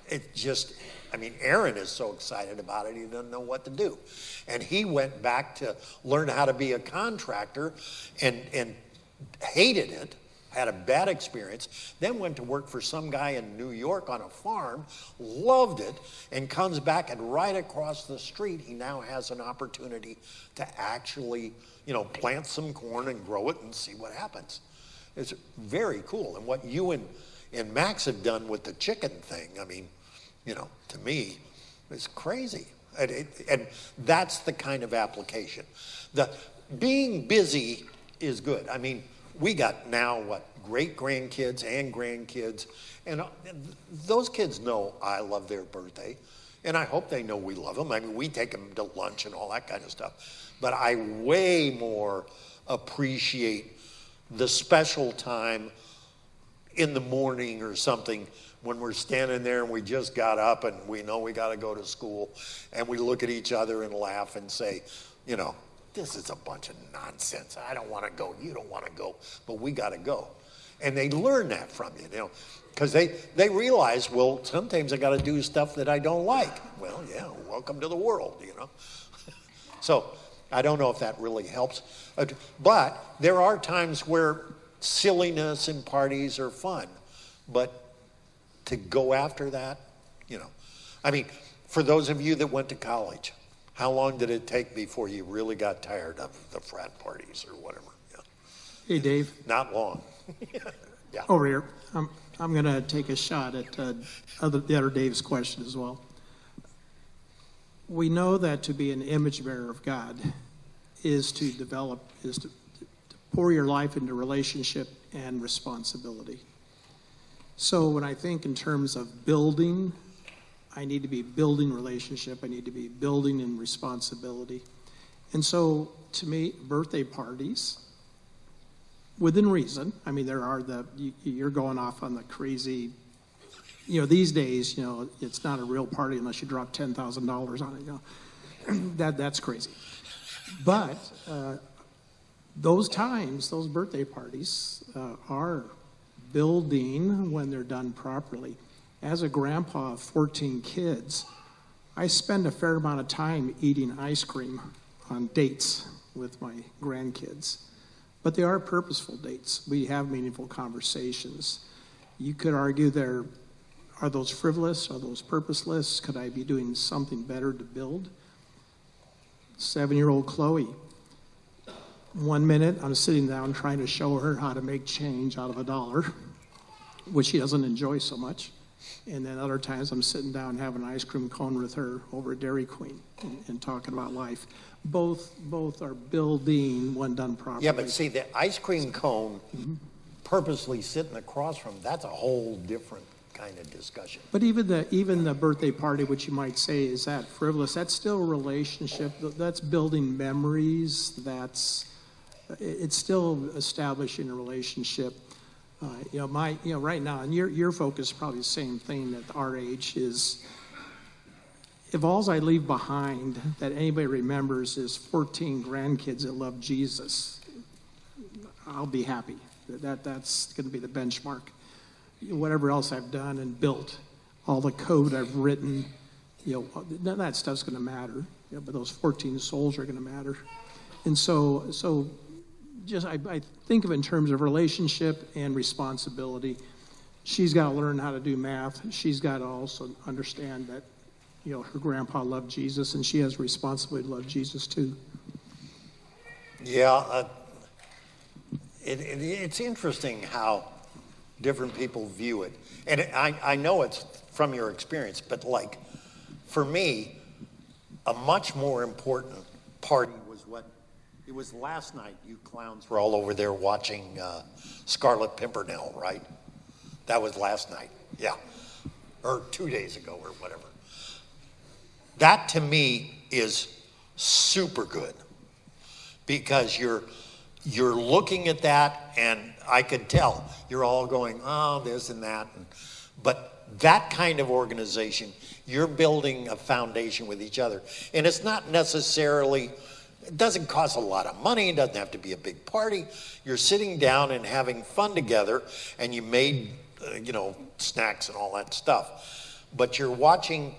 Aaron is so excited about it, he doesn't know what to do. And he went back to learn how to be a contractor and hated it, had a bad experience, then went to work for some guy in New York on a farm, loved it, and comes back, and right across the street, he now has an opportunity to actually, plant some corn and grow it and see what happens. It's very cool. And what you and Max have done with the chicken thing, to me, it's crazy. And that's the kind of application. Being busy is good. We got now, great grandkids and grandkids. And those kids know I love their birthday. And I hope they know we love them. We take them to lunch and all that kind of stuff. But I way more appreciate the special time in the morning or something when we're standing there and we just got up and we know we got to go to school, and we look at each other and laugh and say, this is a bunch of nonsense. I don't want to go. You don't want to go. But we got to go. And they learn that from you, because they realize, well, sometimes I got to do stuff that I don't like. Well, yeah, welcome to the world, So I don't know if that really helps. But there are times where silliness and parties are fun. But to go after that, for those of you that went to college, how long did it take before you really got tired of the frat parties or whatever? Yeah. Hey, Dave. Not long. Yeah. Over here. I'm going to take a shot at the other Dave's question as well. We know that to be an image bearer of God is to pour your life into relationship and responsibility. So when I think in terms of building, I need to be building relationship. I need to be building in responsibility. And so to me, birthday parties, within reason, there are you're going off on the crazy, these days, it's not a real party unless you drop $10,000 on it, that's crazy. But those birthday parties are building when they're done properly. As a grandpa of 14 kids, I spend a fair amount of time eating ice cream on dates with my grandkids. But they are purposeful dates. We have meaningful conversations. You could argue are those frivolous? Are those purposeless? Could I be doing something better to build? 7-year-old Chloe. 1 minute, I'm sitting down trying to show her how to make change out of $1, which she doesn't enjoy so much. And then other times I'm sitting down having an ice cream cone with her over at Dairy Queen and talking about life. Both are building when done properly. Yeah, but see, the ice cream cone purposely sitting across from, that's a whole different kind of discussion. But even the birthday party, which you might say is that frivolous, that's still a relationship. That's building memories. It's still establishing a relationship. Right now, and your focus is probably the same thing at our age is if all I leave behind that anybody remembers is 14 grandkids that love Jesus, I'll be happy. That's going to be the benchmark. Whatever else I've done and built, all the code I've written, none of that stuff's going to matter. But those 14 souls are going to matter. And so just I think of it in terms of relationship and responsibility. She's got to learn how to do math. She's got to also understand that, her grandpa loved Jesus, and she has a responsibility to love Jesus too. Yeah, it's interesting how different people view it. And I know it's from your experience, but like, for me, a much more important party was it was last night. You clowns were all over there watching Scarlet Pimpernel, right? That was last night, yeah. Or 2 days ago or whatever. That to me is super good because you're looking at that, and I could tell you're all going, oh, this and that. But that kind of organization, you're building a foundation with each other. And it's not necessarily, it doesn't cost a lot of money. It doesn't have to be a big party. You're sitting down and having fun together, and you made, snacks and all that stuff. But you're watching,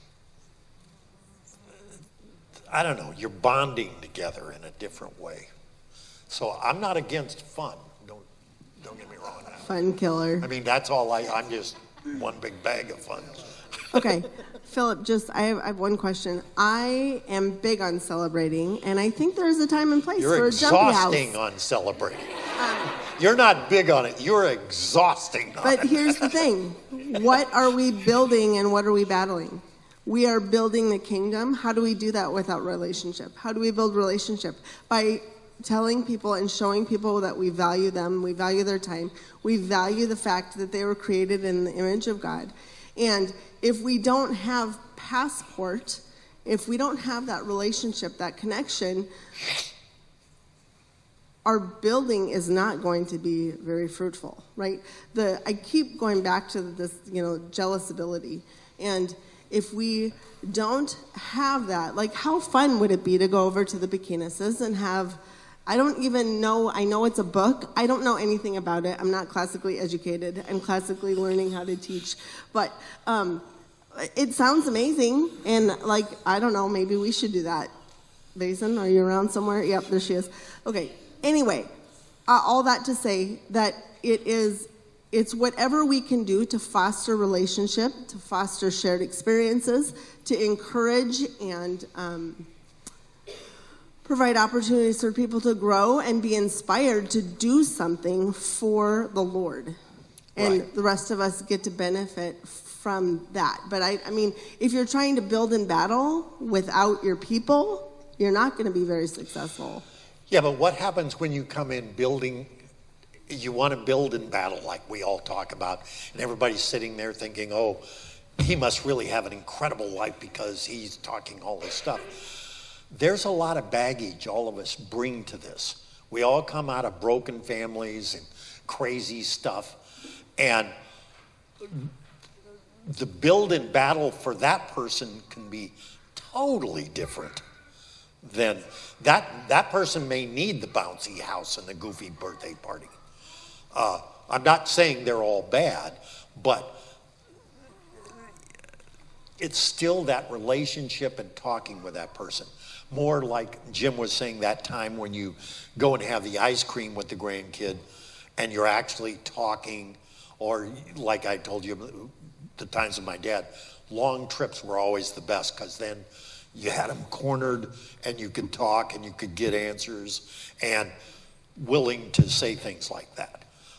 I don't know, you're bonding together in a different way. So I'm not against fun. Don't get me wrong. Fun killer. I mean, that's all I'm just one big bag of fun. Okay, Philip, I have one question. I am big on celebrating, and I think there's a time and place You're for a jumpy house. exhausting on celebrating. You're not big on it. You're exhausting on it. But here's the thing. What are we building and what are we battling? We are building the kingdom. How do we do that without relationship? How do we build relationship? By telling people and showing people that we value them, we value their time, we value the fact that they were created in the image of God. And if we don't have passport, if we don't have that relationship, that connection, our building is not going to be very fruitful, right? I keep going back to this, jealous ability. And if we don't have that, like, how fun would it be to go over to the Bekineses and have, I don't even know, I know it's a book. I don't know anything about it. I'm not classically educated. I'm classically learning how to teach. But it sounds amazing. And, like, I don't know, maybe we should do that. Basin, are you around somewhere? Yep, there she is. Okay, anyway, all that to say that it's whatever we can do to foster relationship, to foster shared experiences, to encourage and provide opportunities for people to grow and be inspired to do something for the Lord. And Right. the rest of us get to benefit from that. But I mean, if you're trying to build in battle without your people, you're not going to be very successful. Yeah, but what happens when you come in building, you want to build in battle like we all talk about, and everybody's sitting there thinking, oh, he must really have an incredible life because he's talking all this stuff. There's a lot of baggage all of us bring to this. We all come out of broken families and crazy stuff, and the build in battle for that person can be totally different than that person may need the bouncy house and the goofy birthday party. I'm not saying they're all bad, but it's still that relationship and talking with that person. More like Jim was saying, that time when you go and have the ice cream with the grandkid and you're actually talking, or like I told you, the times with my dad, long trips were always the best because then you had them cornered and you could talk and you could get answers and willing to say things like that.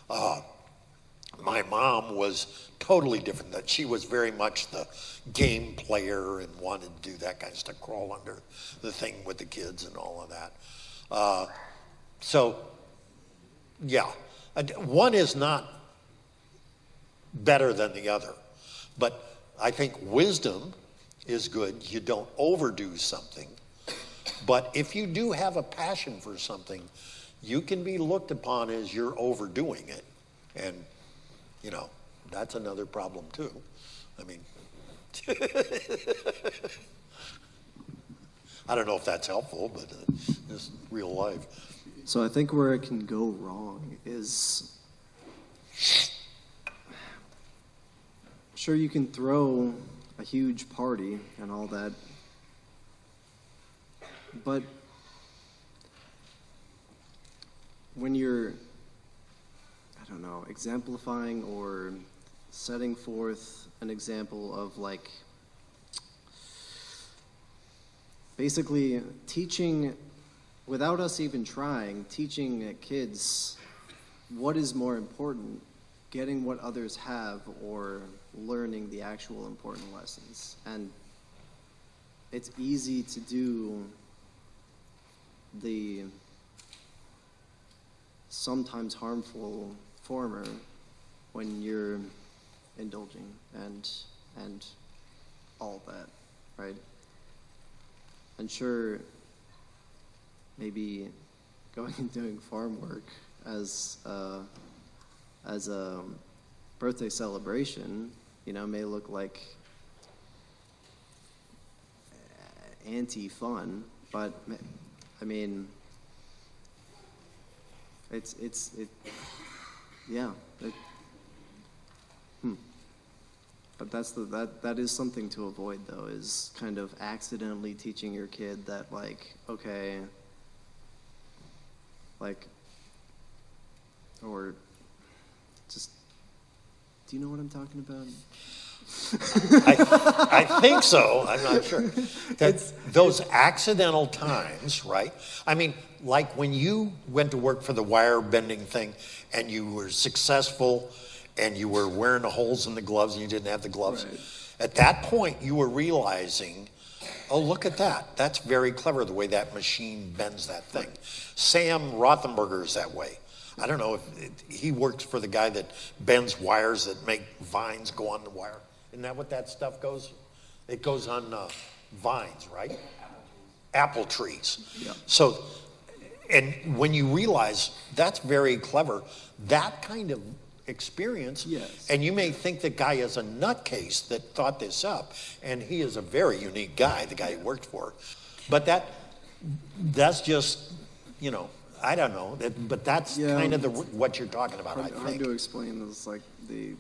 My mom was totally different. That she was very much the game player and wanted to do that kind of stuff, crawl under the thing with the kids and all of that. So, yeah, one is not better than the other, but I think wisdom is good. You don't overdo something, but if you do have a passion for something, you can be looked upon as you're overdoing it, and that's another problem too. I mean, I don't know if that's helpful, but it's real life. So I think where it can go wrong is, sure, you can throw a huge party and all that, but when you're, I don't know, exemplifying or setting forth an example of, like, basically teaching, without us even trying, teaching kids what is more important, getting what others have or learning the actual important lessons. And it's easy to do the sometimes harmful former when you're indulging and all that, right? And sure, maybe going and doing farm work as a birthday celebration, you know, may look like anti-fun, but I mean, yeah. But that is something to avoid, though, is kind of accidentally teaching your kid that, like, okay, like, or just, do you know what I'm talking about? I think so. I'm not sure. Those accidental times, right? I mean, like when you went to work for the wire bending thing and you were successful and you were wearing the holes in the gloves and you didn't have the gloves. Right. At that point, you were realizing, oh, look at that. That's very clever, the way that machine bends that thing. Sam Rothenberger is that way. I don't know if he works for the guy that bends wires that make vines go on the wire. Isn't that what that stuff goes? It goes on vines, right? Apple trees. Yeah. So, and when you realize that's very clever, that kind of experience, Yes. and you may think the guy is a nutcase that thought this up, and he is a very unique guy, the guy he worked for. But that's just, you know, I don't know, but that's Yeah. kind of what you're talking about, I Hard think. to explain is like the.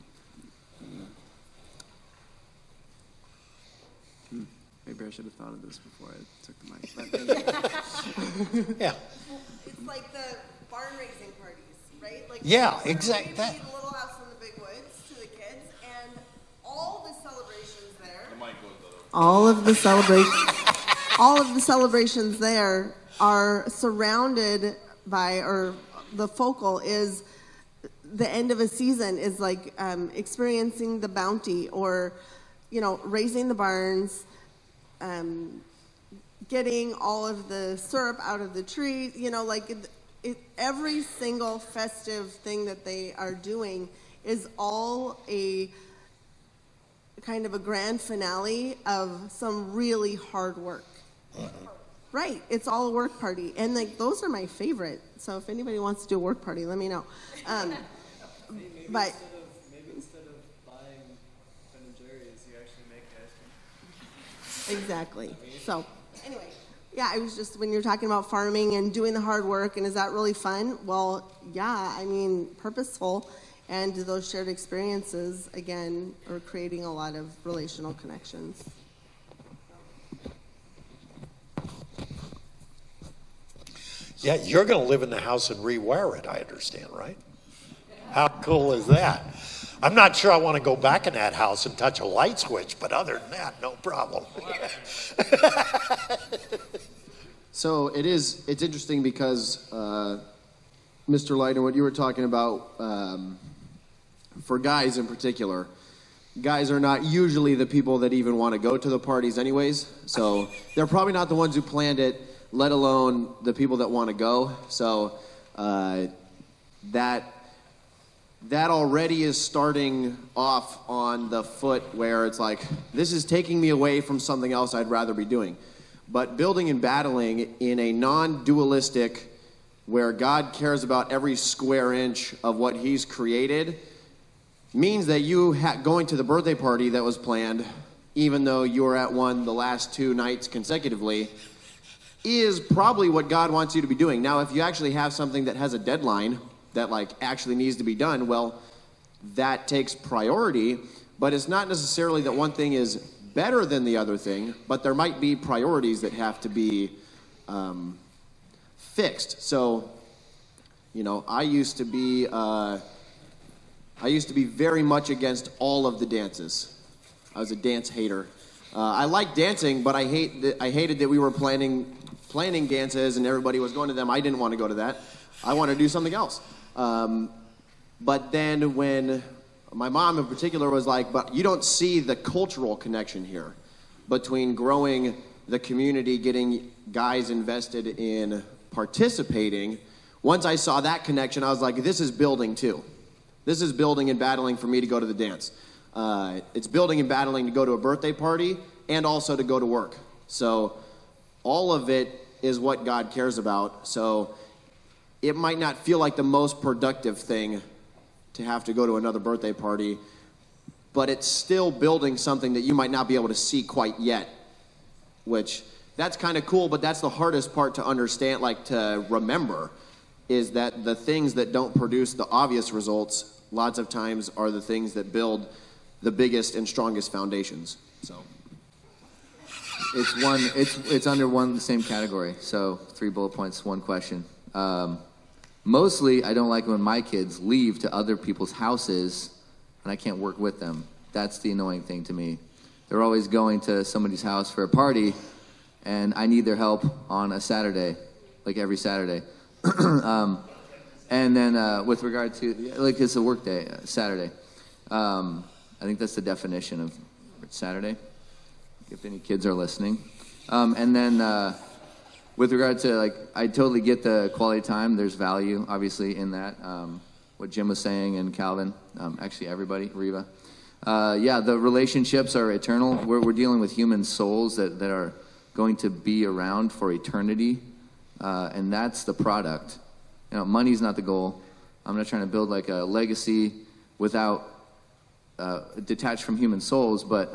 Maybe I should have thought of this before I took the mic. Yeah, It's like the barn raising parties, right? Like Yeah, we exact- feed that- Little House in the Big Woods to the kids, and all the celebrations there. All of the celebrations there are surrounded by, or the focal is the end of a season is like experiencing the bounty, or, you know, raising the barns, getting all of the syrup out of the tree, you know, like every single festive thing that they are doing is all a kind of a grand finale of some really hard work. Right, it's all a work party, and like those are my favorite. So if anybody wants to do a work party, let me know. But Maybe instead of buying Ben and Jerry's, you actually make ice cream. exactly. So anyway, yeah, I was just, when you're talking about farming and doing the hard work, and is that really fun? Well, yeah, I mean, purposeful, and those shared experiences again are creating a lot of relational connections. Yeah, you're going to live in the house and rewire it, I understand, right? How cool is that? I'm not sure I want to go back in that house and touch a light switch, but other than that, no problem. So it's interesting because, Mr. Leitner, what you were talking about, for guys in particular, guys are not usually the people that even want to go to the parties anyways. So they're probably not the ones who planned it, let alone the people that want to go. So that already is starting off on the foot where it's like, this is taking me away from something else I'd rather be doing. But building and battling in a non-dualistic, where God cares about every square inch of what he's created, means that you going to the birthday party that was planned, even though you were at one the last 2 nights consecutively, is probably what God wants you to be doing. Now, if you actually have something that has a deadline that like actually needs to be done, well, that takes priority, but it's not necessarily that one thing is better than the other thing, but there might be priorities that have to be fixed. So, you know, I used to be very much against all of the dances. I was a dance hater. I liked dancing, but I hated that we were planning dances and everybody was going to them. I didn't want to go to that. I wanted to do something else. But then when my mom in particular was like, but you don't see the cultural connection here between growing the community, getting guys invested in participating. Once I saw that connection, I was like, this is building too. This is building and battling for me to go to the dance. It's building and battling to go to a birthday party and also to go to work. So all of it is what God cares about. So it might not feel like the most productive thing to have to go to another birthday party, but it's still building something that you might not be able to see quite yet, which that's kind of cool, but that's the hardest part to understand, like to remember, is that the things that don't produce the obvious results lots of times are the things that build the biggest and strongest foundations. So it's under the same category. So 3 bullet points, 1 question. Mostly, I don't like when my kids leave to other people's houses and I can't work with them. That's the annoying thing to me. They're always going to somebody's house for a party, and I need their help on a Saturday, like every Saturday. And then with regard to, like, it's a work day, Saturday. I think that's the definition of Saturday, if any kids are listening. And then with regard to, like, I totally get the quality time. There's value, obviously, in that. What Jim was saying and Calvin, actually everybody, Reva. Yeah, the relationships are eternal. We're dealing with human souls that are going to be around for eternity, and that's the product. You know, money's not the goal. I'm not trying to build like a legacy without detached from human souls, but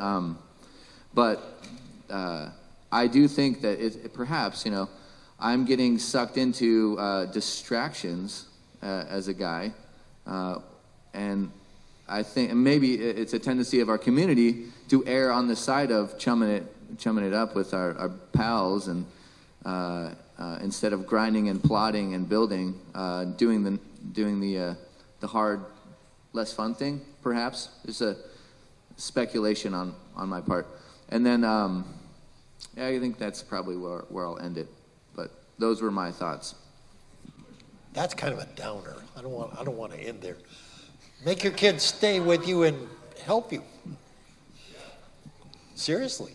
I do think that it perhaps, you know, I'm getting sucked into distractions as a guy, and I think maybe it's a tendency of our community to err on the side of chumming it up with our pals, and instead of grinding and plotting and building, doing the hard, less fun thing. Perhaps it's a speculation on my part, and then yeah, I think that's probably where I'll end it. But those were my thoughts. That's kind of a downer. I don't want to end there. Make your kids stay with you and help you. Seriously.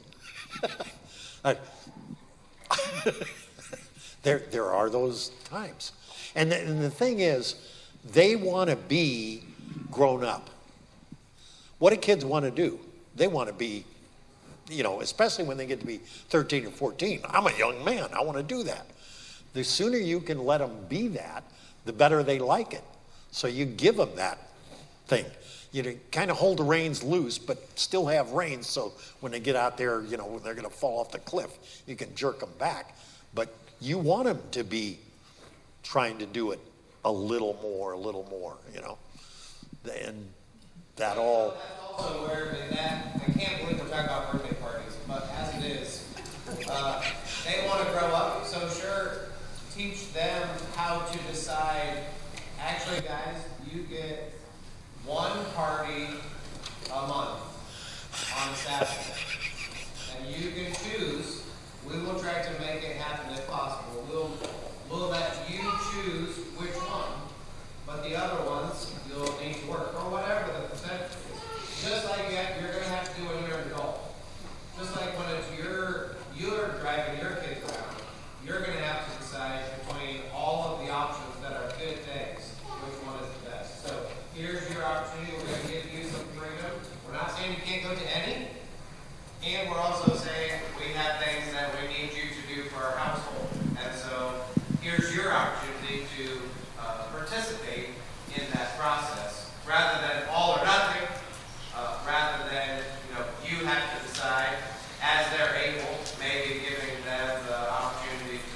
There are those times. And the thing is, they want to be grown up. What do kids want to do? They want to be, you know, especially when they get to be 13 or 14. I'm a young man. I want to do that. The sooner you can let them be that, the better they like it. So you give them that thing. You know, kind of hold the reins loose, but still have reins, so when they get out there, you know, when they're going to fall off the cliff, you can jerk them back. But you want them to be trying to do it a little more, you know. And that all... That's also where that, I can't believe we're talking about birthday parties, but as it is, they want to grow up, so sure, teach them how to decide, actually guys, you get one party a month on a Saturday. And you can choose, we will try to make it happen if possible. We'll let you choose which one, but the other ones you'll need to work, or whatever the percentage is. Just like you're going to have to do when you're an adult. Just like when it's you're driving your kids around, you're going to have to decide between all of the options that are good things, which one is the best. So here's your opportunity. We're going to give you some freedom. We're not saying you can't go to any, and we're also saying we have things that we need you to do for our household. And so here's your opportunity to participate in that process, rather than all or nothing, rather than you have to decide as they're able, maybe giving them the opportunity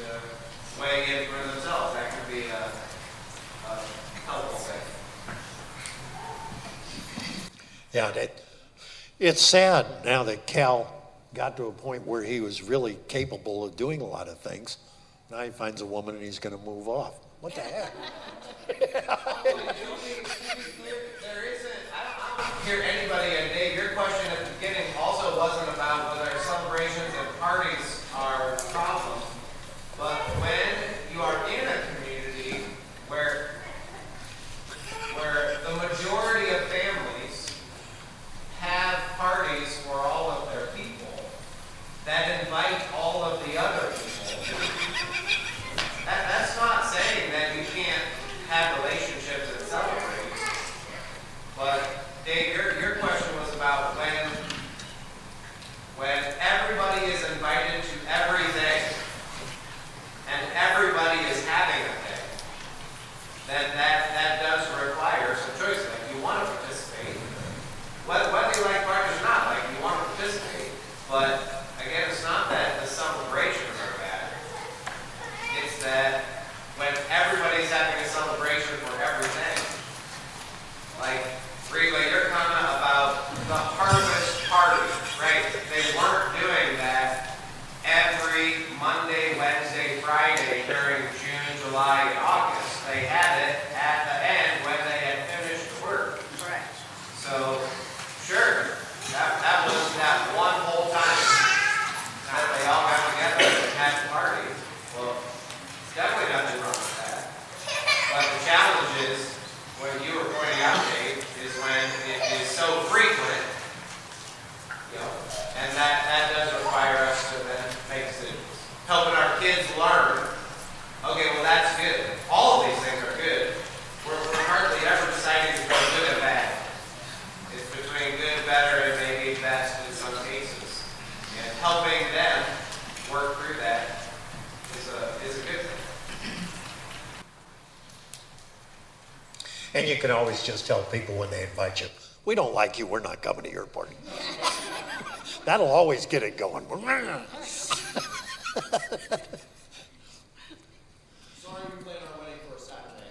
Yeah, it's sad now that Cal got to a point where he was really capable of doing a lot of things. Now he finds a woman and he's going to move off. What the heck? There isn't, I don't hear anybody, and Dave, your question at the beginning also wasn't about whether celebrations and parties are a problem, but when you are in a community where the majority of families have parties for all of their people that invite all of the other people, that's not saying that you can't have relationships and celebrate. But Dave, your question was about when everybody is invited to everything and everybody is having a thing, then that does require some choice. Like, you want to participate, whether you like parties or not, like, you want to participate. But again, it's not that the celebrations are bad. It's that when everybody's having a celebration for everything, like Reba, your comment about the harvest party, right? They weren't doing that every Monday, Wednesday, Friday during June, July, and August. They had it at the end when they had finished the work. Correct. So, sure, that was that one whole time that they all got together and had a party. Well, definitely nothing wrong with that. But the challenge is, what you were pointing out, Dave, is when it is so frequent, and that does require us to then make decisions. Helping our kids learn, okay, well, that's good. All of these things are good. We're hardly ever deciding to go good and bad. It's between good, better, and maybe best in some cases. And helping them work through that is a good thing. And you can always just tell people when they invite you, we don't like you, we're not coming to your party. That'll always get it going. Sorry you plan our wedding for a Saturday.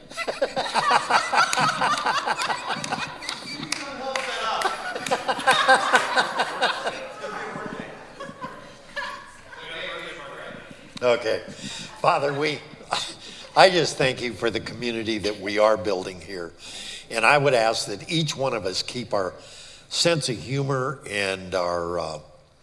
You can help that up. Okay. Father, I just thank you for the community that we are building here. And I would ask that each one of us keep our sense of humor and our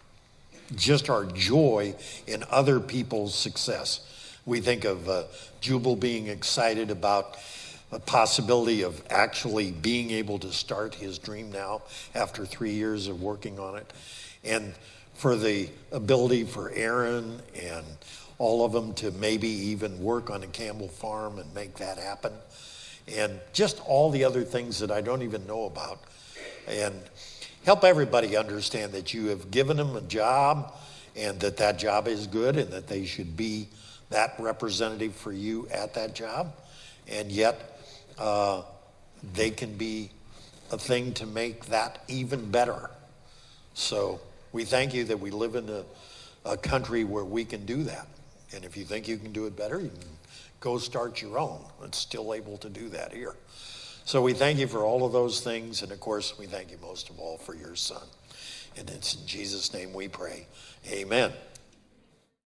joy in other people's success. We think of Jubal being excited about the possibility of actually being able to start his dream now after 3 years of working on it. And for the ability for Aaron and all of them to maybe even work on a Campbell farm and make that happen. And just all the other things that I don't even know about. And help everybody understand that you have given them a job and that job is good and that they should be that representative for you at that job. And yet they can be a thing to make that even better. So we thank you that we live in a country where we can do that. And if you think you can do it better, you can go start your own. It's still able to do that here. So we thank you for all of those things. And of course, we thank you most of all for your son. And it's in Jesus' name we pray. Amen.